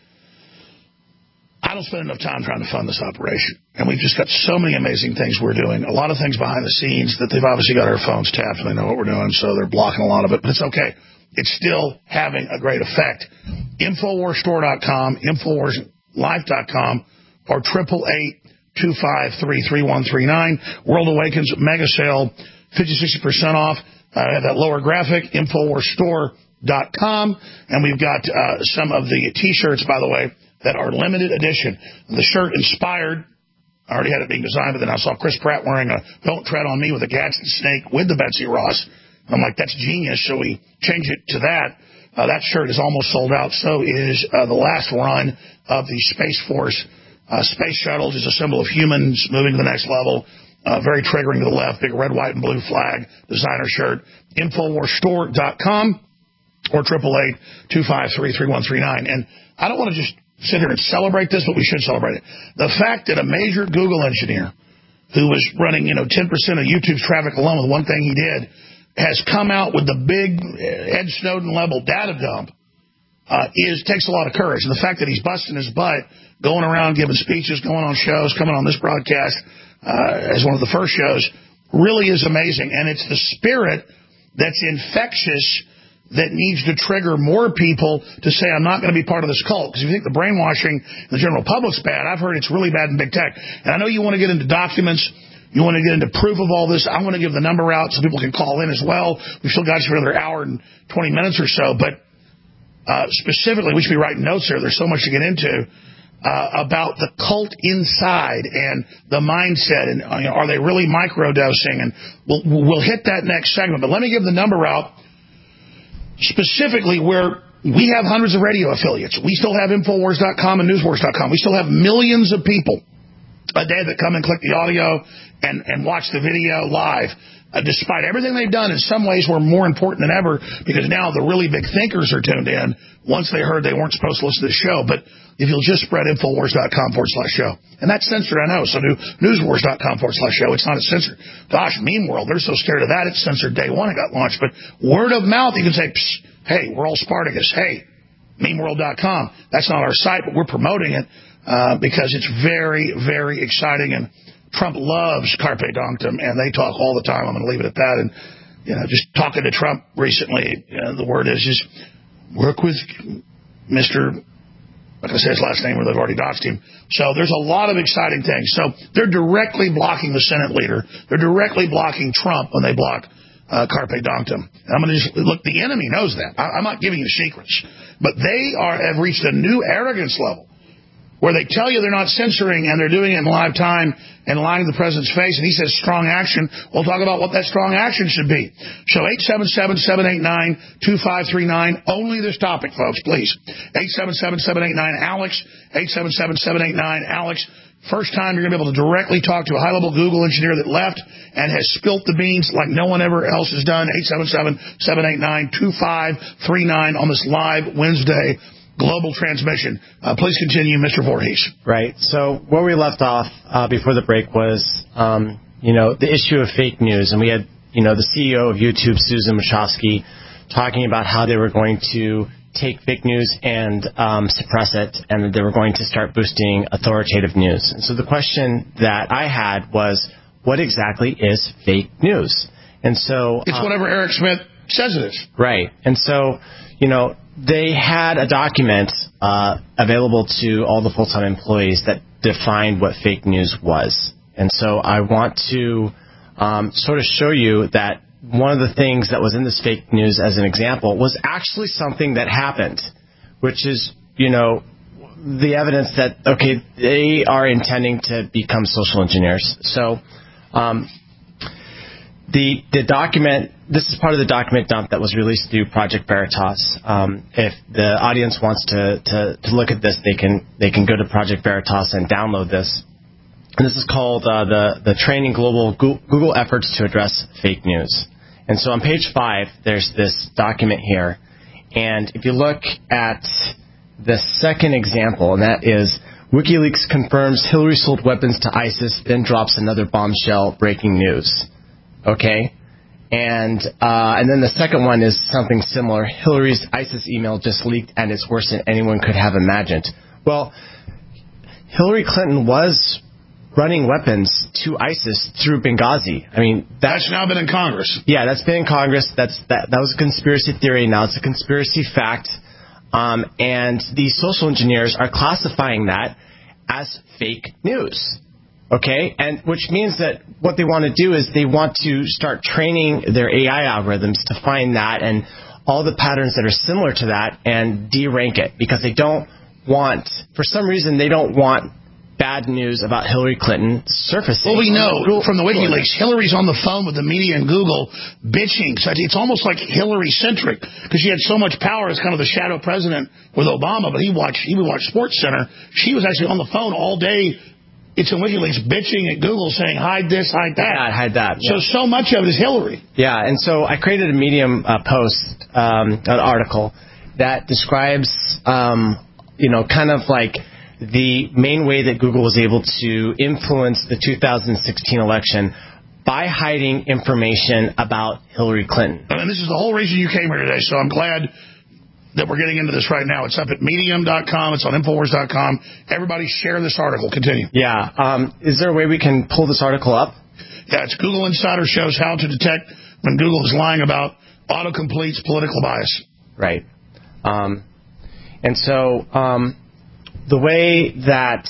I don't spend enough time trying to fund this operation. And we've just got so many amazing things we're doing. A lot of things behind the scenes that they've obviously got our phones tapped and they know what we're doing, so they're blocking a lot of it. But it's okay. It's still having a great effect. Infowars Store dot com, Infowars Life dot com, or eight eight eight, two five three, three one three nine. World Awakens mega sale, fifty to sixty percent off. I uh, have that lower graphic, Infowars Store dot com. And we've got uh, some of the T-shirts, by the way, that are limited edition. The shirt inspired, I already had it being designed, but then I saw Chris Pratt wearing a Don't Tread on Me with a Gadsden snake with the Betsy Ross. I'm like, that's genius, so we changed it to that. Uh, that shirt is almost sold out. So is uh, the last run of the Space Force uh, space shuttles. Is a symbol of humans moving to the next level. Uh, very triggering to the left, big red, white, and blue flag, designer shirt. Infowars Store dot com or eight eight eight, two five three, three one three nine. And I don't want to just sit here and celebrate this, but we should celebrate it. The fact that a major Google engineer who was running, you know, ten percent of YouTube's traffic alone with one thing he did has come out with the big Ed Snowden level data dump uh, is takes a lot of courage. And the fact that he's busting his butt, going around giving speeches, going on shows, coming on this broadcast uh, as one of the first shows, really is amazing. And it's the spirit that's infectious that needs to trigger more people to say, I'm not going to be part of this cult. Because if you think the brainwashing in the general public's bad, I've heard it's really bad in big tech. And I know you want to get into documents. You want to get into proof of all this. I want to give the number out so people can call in as well. We've still got you for another hour and twenty minutes or so. But uh, specifically, we should be writing notes here. There's so much to get into uh, about the cult inside and the mindset. And uh, you know, are they really microdosing? And we'll, we'll hit that next segment. But let me give the number out specifically where we have hundreds of radio affiliates. We still have Infowars dot com and Newswars dot com. We still have millions of people a day that come and click the audio and, and watch the video live. Uh, despite everything they've done, in some ways we're more important than ever because now the really big thinkers are tuned in once they heard they weren't supposed to listen to the show. But if you'll just spread Infowars dot com forward slash show. And that's censored, I know. So do Newswars dot com forward slash show. It's not as censored. Gosh, Meme World, they're so scared of that. It's censored day one it got launched. But word of mouth, you can say, Psst, hey, we're all Spartacus. Hey, Meme World dot com. That's not our site, but we're promoting it. Uh, because it's very, very exciting, and Trump loves Carpe Diem, and they talk all the time. I'm going to leave it at that. And you know, just talking to Trump recently, you know, the word is just work with Mister Like I said his last name, or they've already doxed him. So there's a lot of exciting things. So they're directly blocking the Senate leader. They're directly blocking Trump when they block uh, Carpe Diem. I'm going to just look. The enemy knows that. I, I'm not giving you secrets, but they are have reached a new arrogance level, where they tell you they're not censoring and they're doing it in live time and lying to the president's face, and he says strong action. We'll talk about what that strong action should be. So eight seven seven, seven eight nine, two five three nine, only this topic, folks, please. eight seven seven, seven eight nine, ALEX, eight seven seven, seven eight nine, ALEX. First time you're going to be able to directly talk to a high-level Google engineer that left and has spilt the beans like no one ever else has done. eight seven seven, seven eight nine, two five three nine on this live Wednesday global transmission. Uh, please continue, Mister Voorhees. Right. So where we left off uh, before the break was, um, you know, the issue of fake news. And we had, you know, the C E O of YouTube, Susan Wojcicki, talking about how they were going to take fake news and um, suppress it, and that they were going to start boosting authoritative news. And so the question that I had was, what exactly is fake news? And so... It's um, whatever Eric Schmidt says it is. Right. And so, you know, they had a document uh, available to all the full-time employees that defined what fake news was. And so I want to um, sort of show you that one of the things that was in this fake news as an example was actually something that happened, which is, you know, the evidence that, okay, they are intending to become social engineers. So um, the the document, this is part of the document dump that was released through Project Veritas. Um, if the audience wants to, to, to look at this, they can they can go to Project Veritas and download this. And this is called uh, the, the Training Global Google Efforts to Address Fake News. And so on page five, there's this document here. And if you look at the second example, and that is WikiLeaks confirms Hillary sold weapons to ISIS, then drops another bombshell, breaking news. Okay? And uh, and then the second one is something similar. Hillary's ISIS email just leaked, and it's worse than anyone could have imagined. Well, Hillary Clinton was running weapons to ISIS through Benghazi. I mean, that's, that's now been in Congress. Yeah, that's been in Congress. That's that. That was a conspiracy theory. Now it's a conspiracy fact. Um, and these social engineers are classifying that as fake news. Okay, and which means that what they want to do is they want to start training their A I algorithms to find that and all the patterns that are similar to that and de-rank it, because they don't want, for some reason, they don't want bad news about Hillary Clinton surfacing. Well, we know from the WikiLeaks, Hillary's on the phone with the media and Google bitching. So it's almost like Hillary-centric, because she had so much power as kind of the shadow president with Obama, but he watched, he would watch SportsCenter. She was actually on the phone all day. It's in WikiLeaks bitching at Google saying, hide this, hide that. Yeah, hide that. So, yeah. so much of it is Hillary. Yeah, and so I created a Medium uh, post, um, an article that describes, um, you know, kind of like the main way that Google was able to influence the two thousand sixteen election by hiding information about Hillary Clinton. And this is the whole reason you came here today, so I'm glad that we're getting into this right now. It's up at medium dot com. It's on infowars dot com. Everybody share this article. Continue. Yeah. Um, is there a way we can pull this article up? Yeah, it's Google Insider shows how to detect when Google is lying about autocomplete's political bias. Right. Um, and so um, the way that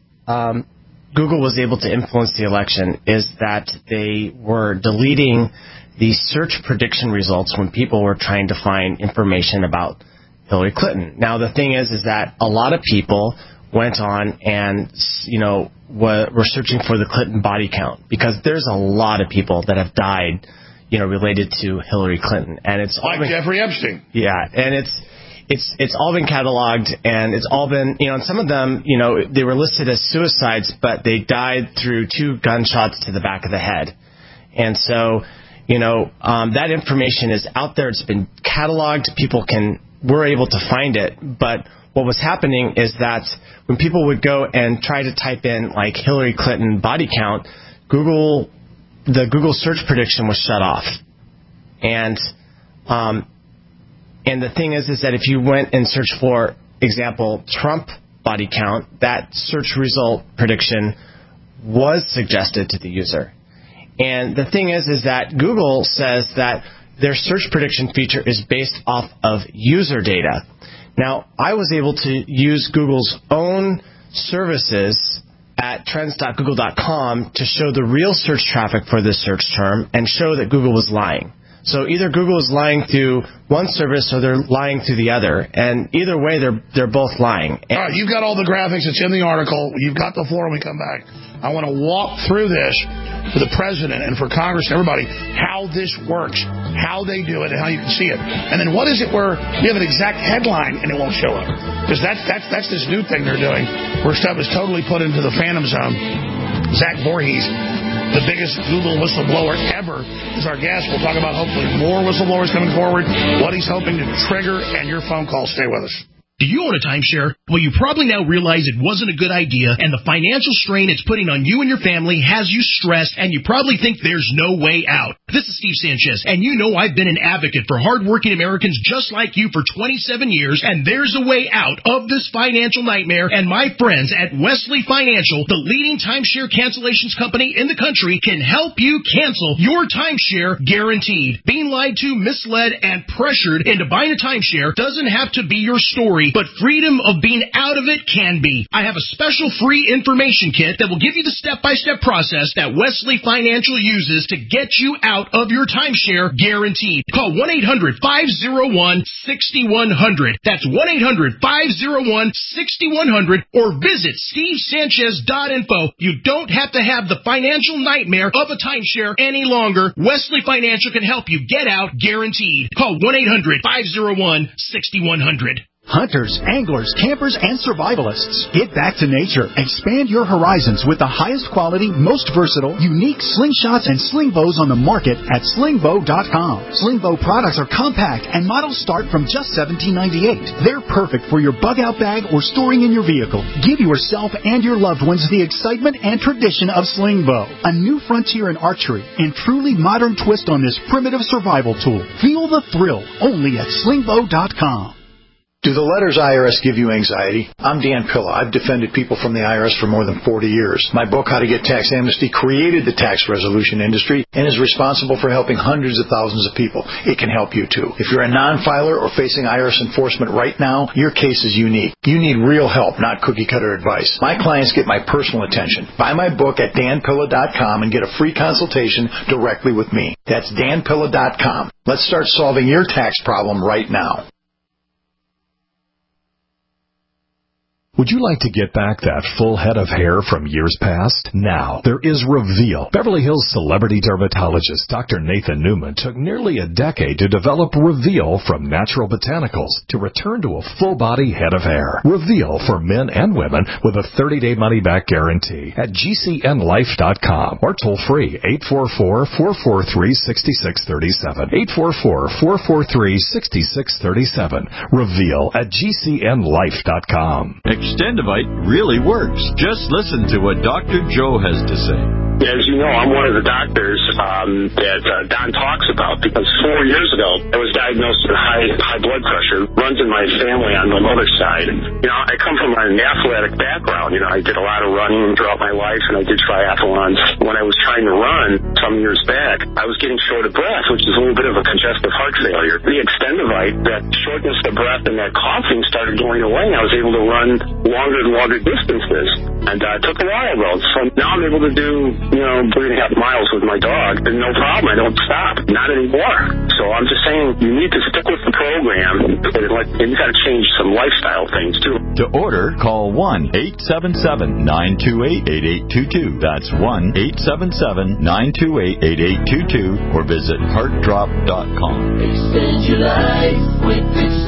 um, Google was able to influence the election is that they were deleting the search prediction results when people were trying to find information about Hillary Clinton. Now, the thing is, is that a lot of people went on and, you know, were, were searching for the Clinton body count, because there's a lot of people that have died, you know, related to Hillary Clinton. And it's like all been, Jeffrey Epstein. Yeah, and it's it's it's all been cataloged, and it's all been, you know, and some of them, you know, they were listed as suicides, but they died through two gunshots to the back of the head. And so, you know, um, that information is out there. It's been cataloged. People can were able to find it. But what was happening is that when people would go and try to type in, like, Hillary Clinton body count, Google, the Google search prediction was shut off. And um, and the thing is, is that if you went and searched for, example, Trump body count, that search result prediction was suggested to the user. And the thing is, is that Google says that their search prediction feature is based off of user data. Now, I was able to use Google's own services at trends dot google dot com to show the real search traffic for this search term and show that Google was lying. So either Google is lying through one service or they're lying through the other. And either way, they're they're both lying. All right, you've got all the graphics. It's in the article. You've got the floor when we come back. I want to walk through this for the president and for Congress and everybody, how this works, how they do it, and how you can see it. And then what is it where you have an exact headline and it won't show up? Because that's, that's, that's this new thing they're doing where stuff is totally put into the phantom zone. Zach Voorhees, the biggest Google whistleblower ever, is our guest. We'll talk about hopefully more whistleblowers coming forward, what he's hoping to trigger, and your phone call. Stay with us. Do you own a timeshare? Well, you probably now realize it wasn't a good idea, and the financial strain it's putting on you and your family has you stressed, and you probably think there's no way out. This is Steve Sanchez, and you know I've been an advocate for hardworking Americans just like you for twenty-seven years, and there's a way out of this financial nightmare, and my friends at Wesley Financial, the leading timeshare cancellations company in the country, can help you cancel your timeshare guaranteed. Being lied to, misled, and pressured into buying a timeshare doesn't have to be your story, but freedom of being out of it can be. I have a special free information kit that will give you the step-by-step process that Wesley Financial uses to get you out of your timeshare guaranteed. Call one eight hundred five oh one six one zero zero. That's one eight hundred five oh one six one zero zero, or visit steve sanchez dot info. You don't have to have the financial nightmare of a timeshare any longer. Wesley Financial can help you get out guaranteed. Call one eight hundred five oh one six one zero zero. Hunters, anglers, campers, and survivalists. Get back to nature. Expand your horizons with the highest quality, most versatile, unique slingshots and sling bows on the market at sling bow dot com. Sling bow products are compact and models start from just seventeen ninety-eight. They're perfect for your bug-out bag or storing in your vehicle. Give yourself and your loved ones the excitement and tradition of sling bow. A new frontier in archery and truly modern twist on this primitive survival tool. Feel the thrill only at sling bow dot com. Do the letters I R S give you anxiety? I'm Dan Pilla. I've defended people from the I R S for more than forty years. My book, How to Get Tax Amnesty, created the tax resolution industry and is responsible for helping hundreds of thousands of people. It can help you, too. If you're a non-filer or facing I R S enforcement right now, your case is unique. You need real help, not cookie-cutter advice. My clients get my personal attention. Buy my book at dan pilla dot com and get a free consultation directly with me. That's dan pilla dot com. Let's start solving your tax problem right now. Would you like to get back that full head of hair from years past? Now, there is Reveal. Beverly Hills celebrity dermatologist Doctor Nathan Newman took nearly a decade to develop Reveal from natural botanicals to return to a full-body head of hair. Reveal for men and women with a thirty-day money-back guarantee at G C N life dot com or toll-free eight four four, four four three, six six three seven. eight four four, four four three, six six three seven. Reveal at G C N life dot com. Extendivite really works. Just listen to what Doctor Joe has to say. As you know, I'm one of the doctors um, that uh, Don talks about because four years ago I was diagnosed with high high blood pressure. Runs in my family on my mother's side. You know, I come from an athletic background. You know, I did a lot of running throughout my life, and I did triathlons. When I was trying to run some years back, I was getting short of breath, which is a little bit of a congestive heart failure. The Extendivite, that shortness of breath and that coughing started going away. I was able to run longer and longer distances, and uh, it took a while though. So now I'm able to do, you know, three and a half miles with my dog, and no problem. I don't stop. Not anymore. So I'm just saying you need to stick with the program, but it, like, you got to change some lifestyle things too. To order, call one eight seven seven, nine two eight, eight eight two two. That's one eight seven seven, nine two eight, eight eight two two, or visit heart drop dot com. Extend your life with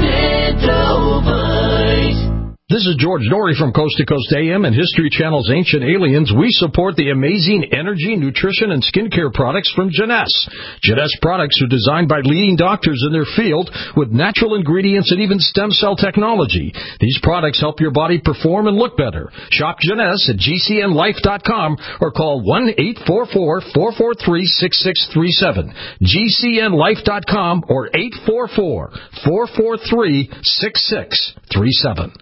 Extendivite. This is George Norrie from Coast to Coast A M and History Channel's Ancient Aliens. We support the amazing energy, nutrition, and skincare products from Jeunesse. Jeunesse products are designed by leading doctors in their field with natural ingredients and even stem cell technology. These products help your body perform and look better. Shop Jeunesse at G C N life dot com or call one eight four four, four four three, six six three seven. G C N life dot com or eight four four, four four three, six six three seven.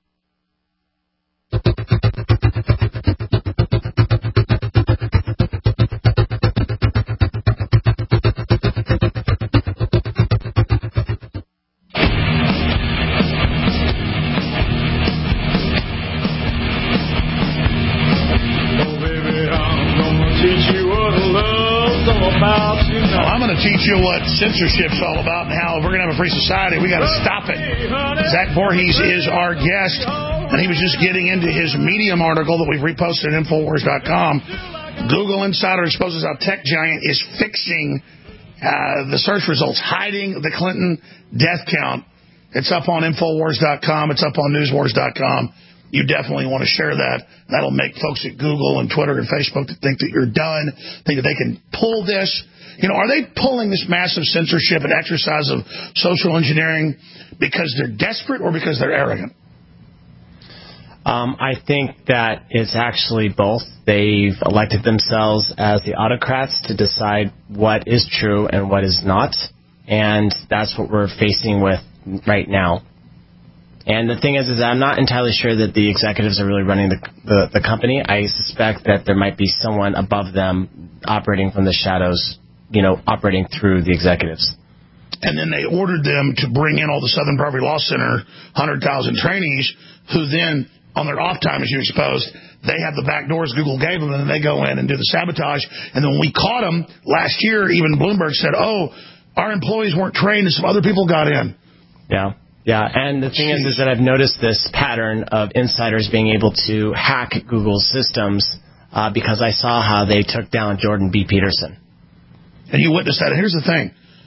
Teach you what censorship's all about and how if we're going to have a free society, we got to stop it. Zach Voorhees is our guest, and he was just getting into his Medium article that we've reposted at Infowars dot com. Google Insider exposes how tech giant is fixing uh, the search results, hiding the Clinton death count. It's up on Infowars dot com. It's up on Newswars dot com. You definitely want to share that. That'll make folks at Google and Twitter and Facebook that think that you're done, think that they can pull this. You know, are they pulling this massive censorship and exercise of social engineering because they're desperate or because they're arrogant? Um, I think that it's actually both. They've elected themselves as the autocrats to decide what is true and what is not, and that's what we're facing with right now. And the thing is, is that I'm not entirely sure that the executives are really running the, the, the company. I suspect that there might be someone above them operating from the shadows, you know, operating through the executives. And then they ordered them to bring in all the Southern Poverty Law Center, one hundred thousand trainees, who then, on their off time, as you exposed, they have the back doors Google gave them, and then they go in and do the sabotage. And then when we caught them last year, even Bloomberg said, oh, our employees weren't trained and some other people got in. Yeah. Yeah, and the thing Jeez. is, is that I've noticed this pattern of insiders being able to hack Google's systems uh, because I saw how they took down Jordan B. Peterson. And you witnessed that. And here's the thing.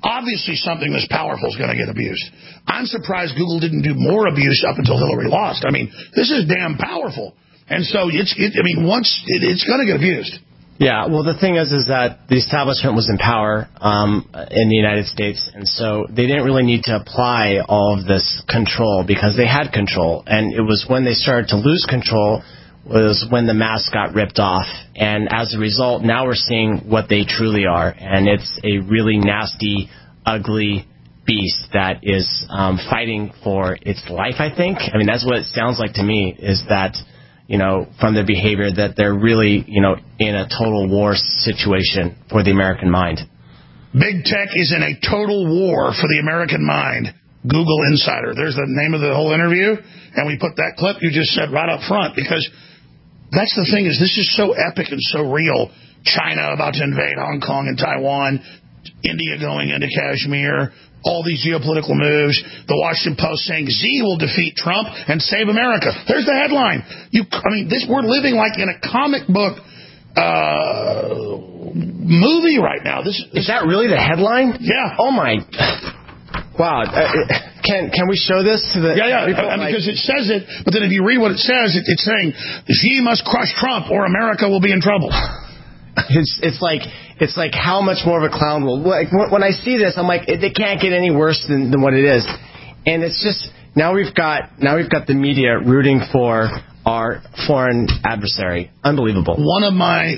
obviously something this powerful is going to get abused. I'm surprised Google didn't do more abuse up until Hillary lost. I mean, this is damn powerful. And so, it's. It, I mean, once it, it's going to get abused. Yeah, well, the thing is, is that the establishment was in power um, in the United States, and so they didn't really need to apply all of this control because they had control. And it was when they started to lose control was when the mask got ripped off. And as a result, now we're seeing what they truly are, and it's a really nasty, ugly beast that is um, fighting for its life, I think. I mean, that's what it sounds like to me, is that, you know, from their behavior, that they're really, you know, in a total war situation for the American mind. Big tech is in a total war for the American mind. Google Insider. There's the name of the whole interview, and we put that clip you just said right up front, because that's the thing, is this is so epic and so real. China about to invade Hong Kong and Taiwan, India going into Kashmir, all these geopolitical moves. The Washington Post saying Z will defeat Trump and save America. There's the headline. You, I mean, this we're living like in a comic book uh, movie right now. This, this is that really the headline? Yeah. Oh my. Wow. Uh, can can we show this to the? Yeah, yeah. People, I mean, like, because it says it, but then if you read what it says, it, it's saying Z must crush Trump or America will be in trouble. It's it's like it's like how much more of a clown will. Like when I see this, I'm like, it, it can't get any worse than, than what it is, and it's just now we've got now we've got the media rooting for our foreign adversary. Unbelievable. One of my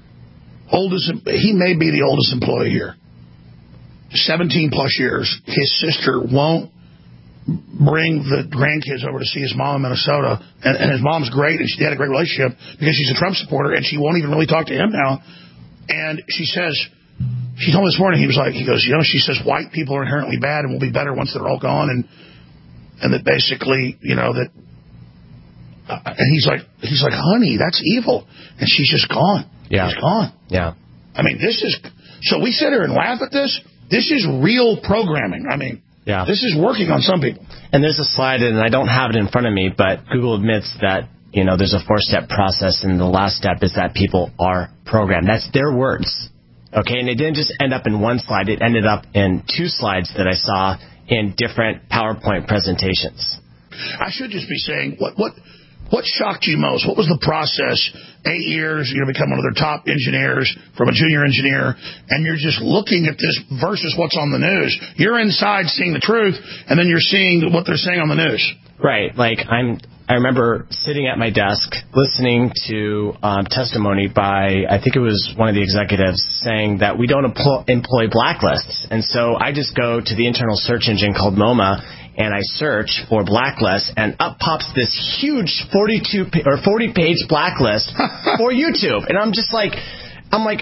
oldest, he may be the oldest employee here. seventeen plus years. His sister won't bring the grandkids over to see his mom in Minnesota, and, and his mom's great, and she had a great relationship because she's a Trump supporter, and she won't even really talk to him now. And she says, she told me this morning, he was like, he goes, you know, she says white people are inherently bad and will be better once they're all gone, and and that basically, you know, that, uh, and he's like, he's like, honey, that's evil, and she's just gone. Yeah, she's gone. Yeah. I mean, this is, so we sit here and laugh at this. This is real programming. I mean, yeah. This is working on some people. And there's a slide, and I don't have it in front of me, but Google admits that, you know, there's a four-step process, and the last step is that people are programmed. That's their words. Okay, and it didn't just end up in one slide. It ended up in two slides that I saw in different PowerPoint presentations. I should just be saying, what what what shocked you most? What was the process? Eight years, you're going to become one of their top engineers from a junior engineer, and you're just looking at this versus what's on the news. You're inside seeing the truth, and then you're seeing what they're saying on the news. Right. Like, I'm, I remember sitting at my desk listening to um, testimony by, I think it was one of the executives, saying that we don't employ, employ blacklists. And so I just go to the internal search engine called MoMA, and I search for blacklist, and up pops this huge forty-two or forty page blacklist for YouTube, and I'm just like, I'm like,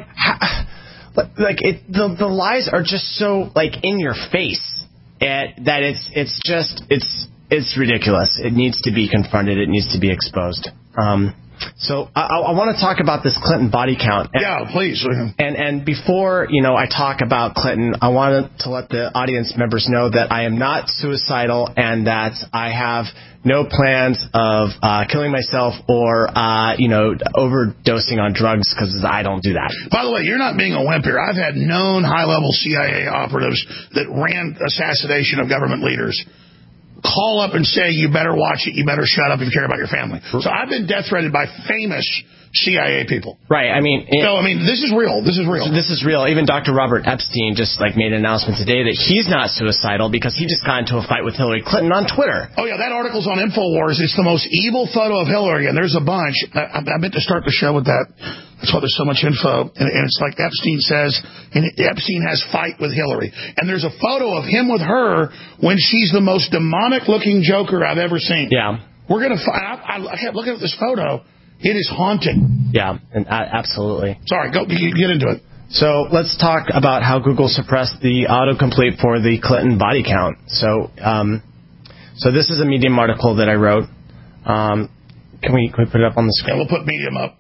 like it, the the lies are just so like in your face, and that it's it's just it's it's ridiculous. It needs to be confronted. It needs to be exposed. Um, So I, I want to talk about this Clinton body count. And, yeah, please. And and before, you know, I talk about Clinton, I wanted to let the audience members know that I am not suicidal and that I have no plans of uh, killing myself or, uh, you know, overdosing on drugs, because I don't do that. By the way, you're not being a wimp here. I've had known high-level C I A operatives that ran assassination of government leaders call up and say, you better watch it, you better shut up if you care about your family. So I've been death threatened by famous C I A people. Right, I mean... It, so, I mean, this is real. This is real. This is real. Even Doctor Robert Epstein just, like, made an announcement today that he's not suicidal because he just got into a fight with Hillary Clinton on Twitter. Oh, yeah, that article's on InfoWars. It's the most evil photo of Hillary, and there's a bunch. I, I meant to start the show with that. That's why there's so much info. And, and it's like Epstein says, and Epstein has fight with Hillary. And there's a photo of him with her when she's the most demonic-looking joker I've ever seen. Yeah. We're going to find... I, I kept looking at this photo. It is haunting. Yeah, and, uh, absolutely. Sorry, go get into it. So let's talk about how Google suppressed the autocomplete for the Clinton body count. So, um, so this is a Medium article that I wrote. Um, can we can we put it up on the screen? Yeah, we'll put Medium up.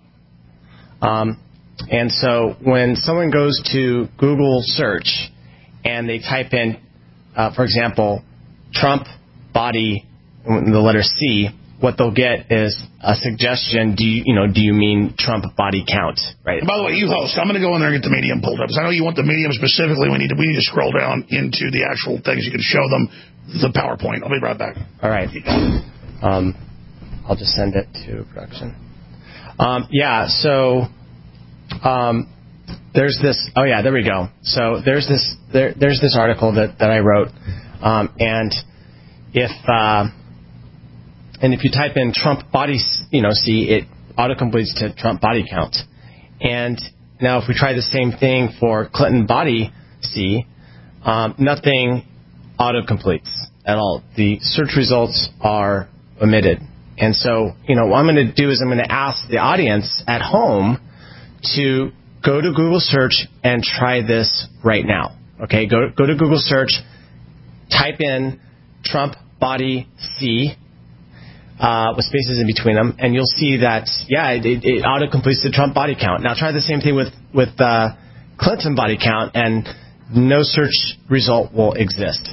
Um, and so when someone goes to Google search and they type in, uh, for example, Trump body, the letter C, what they'll get is a suggestion. Do you, you know, do you mean Trump body count, right? And by the way, you host. I'm going to go in there and get the Medium pulled up. Because I know you want the Medium specifically. We need to we need to scroll down into the actual things. You can show them the PowerPoint. I'll be right back. All right. Um, I'll just send it to production. Um, yeah. So um, there's this. Oh yeah, there we go. So there's this. There, there's this article that that I wrote, um, and if. Uh, And if you type in Trump body, you know, see, it autocompletes to Trump body count. And now if we try the same thing for Clinton body see, um, nothing autocompletes at all. The search results are omitted. And so, you know, what I'm going to do is I'm going to ask the audience at home to go to Google search and try this right now. Okay, go, go to Google search, type in Trump body see, Uh, with spaces in between them, and you'll see that, yeah, it, it, it auto-completes the Trump body count. Now try the same thing with, with uh, Clinton body count, and no search result will exist.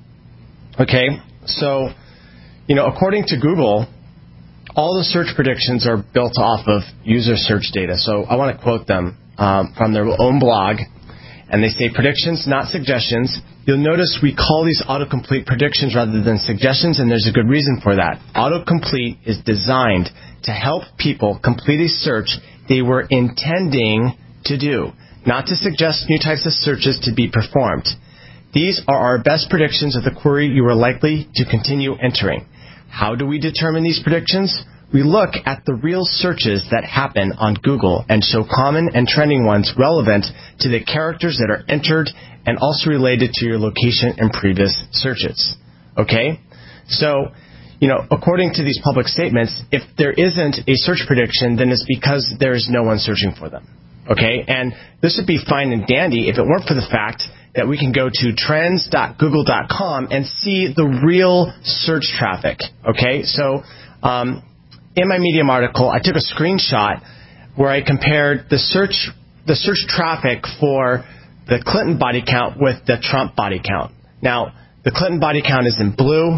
Okay, so, you know, according to Google, all the search predictions are built off of user search data. So I want to quote them um, from their own blog, and they say, predictions, not suggestions. You'll notice we call these autocomplete predictions rather than suggestions, and there's a good reason for that. Autocomplete is designed to help people complete a search they were intending to do, not to suggest new types of searches to be performed. These are our best predictions of the query you are likely to continue entering. How do we determine these predictions? We look at the real searches that happen on Google and show common and trending ones relevant to the characters that are entered and also related to your location in previous searches. Okay? So, you know, according to these public statements, if there isn't a search prediction, then it's because there's no one searching for them. Okay? And this would be fine and dandy if it weren't for the fact that we can go to trends dot google dot com and see the real search traffic. Okay? So, um, in my Medium article, I took a screenshot where I compared the search the search traffic for the Clinton body count with the Trump body count. Now, the Clinton body count is in blue,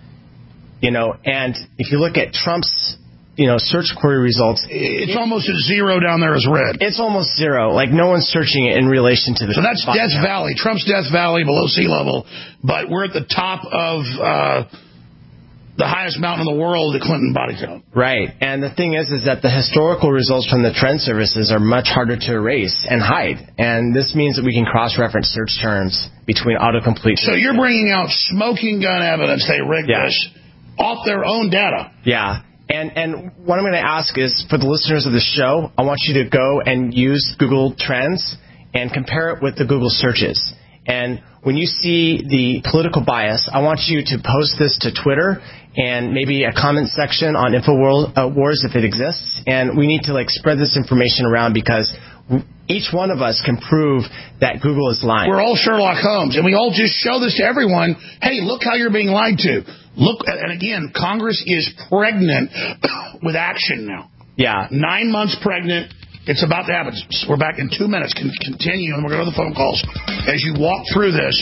you know, and if you look at Trump's, you know, search query results, it's it, almost a zero down there as red. It's almost zero. Like, no one's searching it in relation to the So that's Death count. Valley, Trump's Death Valley below sea level, but we're at the top of uh, the highest mountain in the world, the Clinton body count. Right. And the thing is, is that the historical results from the trend services are much harder to erase and hide. And this means that we can cross-reference search terms between autocomplete. So you're bringing out smoking gun evidence they rigged yeah. this off their own data. Yeah. And and what I'm going to ask is, for the listeners of the show, I want you to go and use Google Trends and compare it with the Google searches. And when you see the political bias, I want you to post this to Twitter and maybe a comment section on InfoWars if it exists. And we need to like spread this information around, because each one of us can prove that Google is lying. We're all Sherlock Holmes, and we all just show this to everyone. Hey, look how you're being lied to. Look, and again, Congress is pregnant with action now. Yeah. Nine months pregnant. It's about to happen. We're back in two minutes. Can continue, and we're going to go to the phone calls. As you walk through this,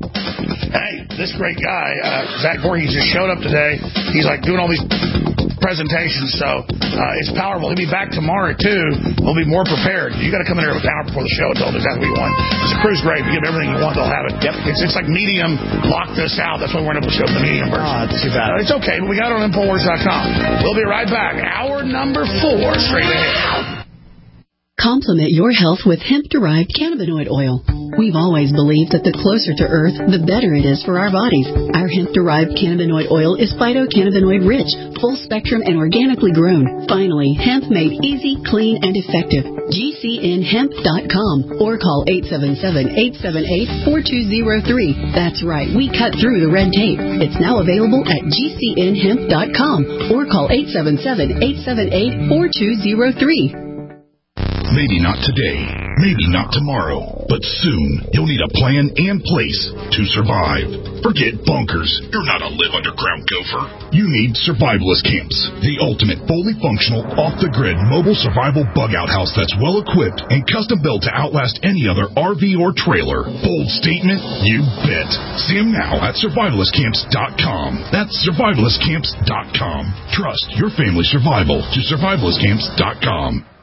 hey, this great guy, uh, Zach Vorhies, just showed up today. He's like doing all these presentations, so uh, it's powerful. He'll be back tomorrow, too. We'll be more prepared. You got to come in here with an hour before the show and tell them exactly what you want. Because the crew's great. If you give everything you want, they'll have it. Yep. It's, it's like Medium locked this out. That's why we're able to show the Medium version. Oh, it's too bad. Uh, it's okay, but we got it on InfoWars dot com. We'll be right back. Hour number four, straight ahead. Complement your health with hemp-derived cannabinoid oil. We've always believed that the closer to Earth, the better it is for our bodies. Our hemp-derived cannabinoid oil is phytocannabinoid-rich, full-spectrum, and organically grown. Finally, hemp made easy, clean, and effective. G C N hemp dot com or call eight seven seven, eight seven eight, four two zero three. That's right, we cut through the red tape. It's now available at G C N hemp dot com or call eight seven seven, eight seven eight, four two zero three. Maybe not today, maybe not tomorrow, but soon you'll need a plan and place to survive. Forget bunkers. You're not a live underground gopher. You need survivalist camps, the ultimate fully functional, off-the-grid mobile survival bug-out house that's well-equipped and custom-built to outlast any other R V or trailer. Bold statement? You bet. See them now at survivalist camps dot com. That's survivalist camps dot com. Trust your family's survival to survivalist camps dot com.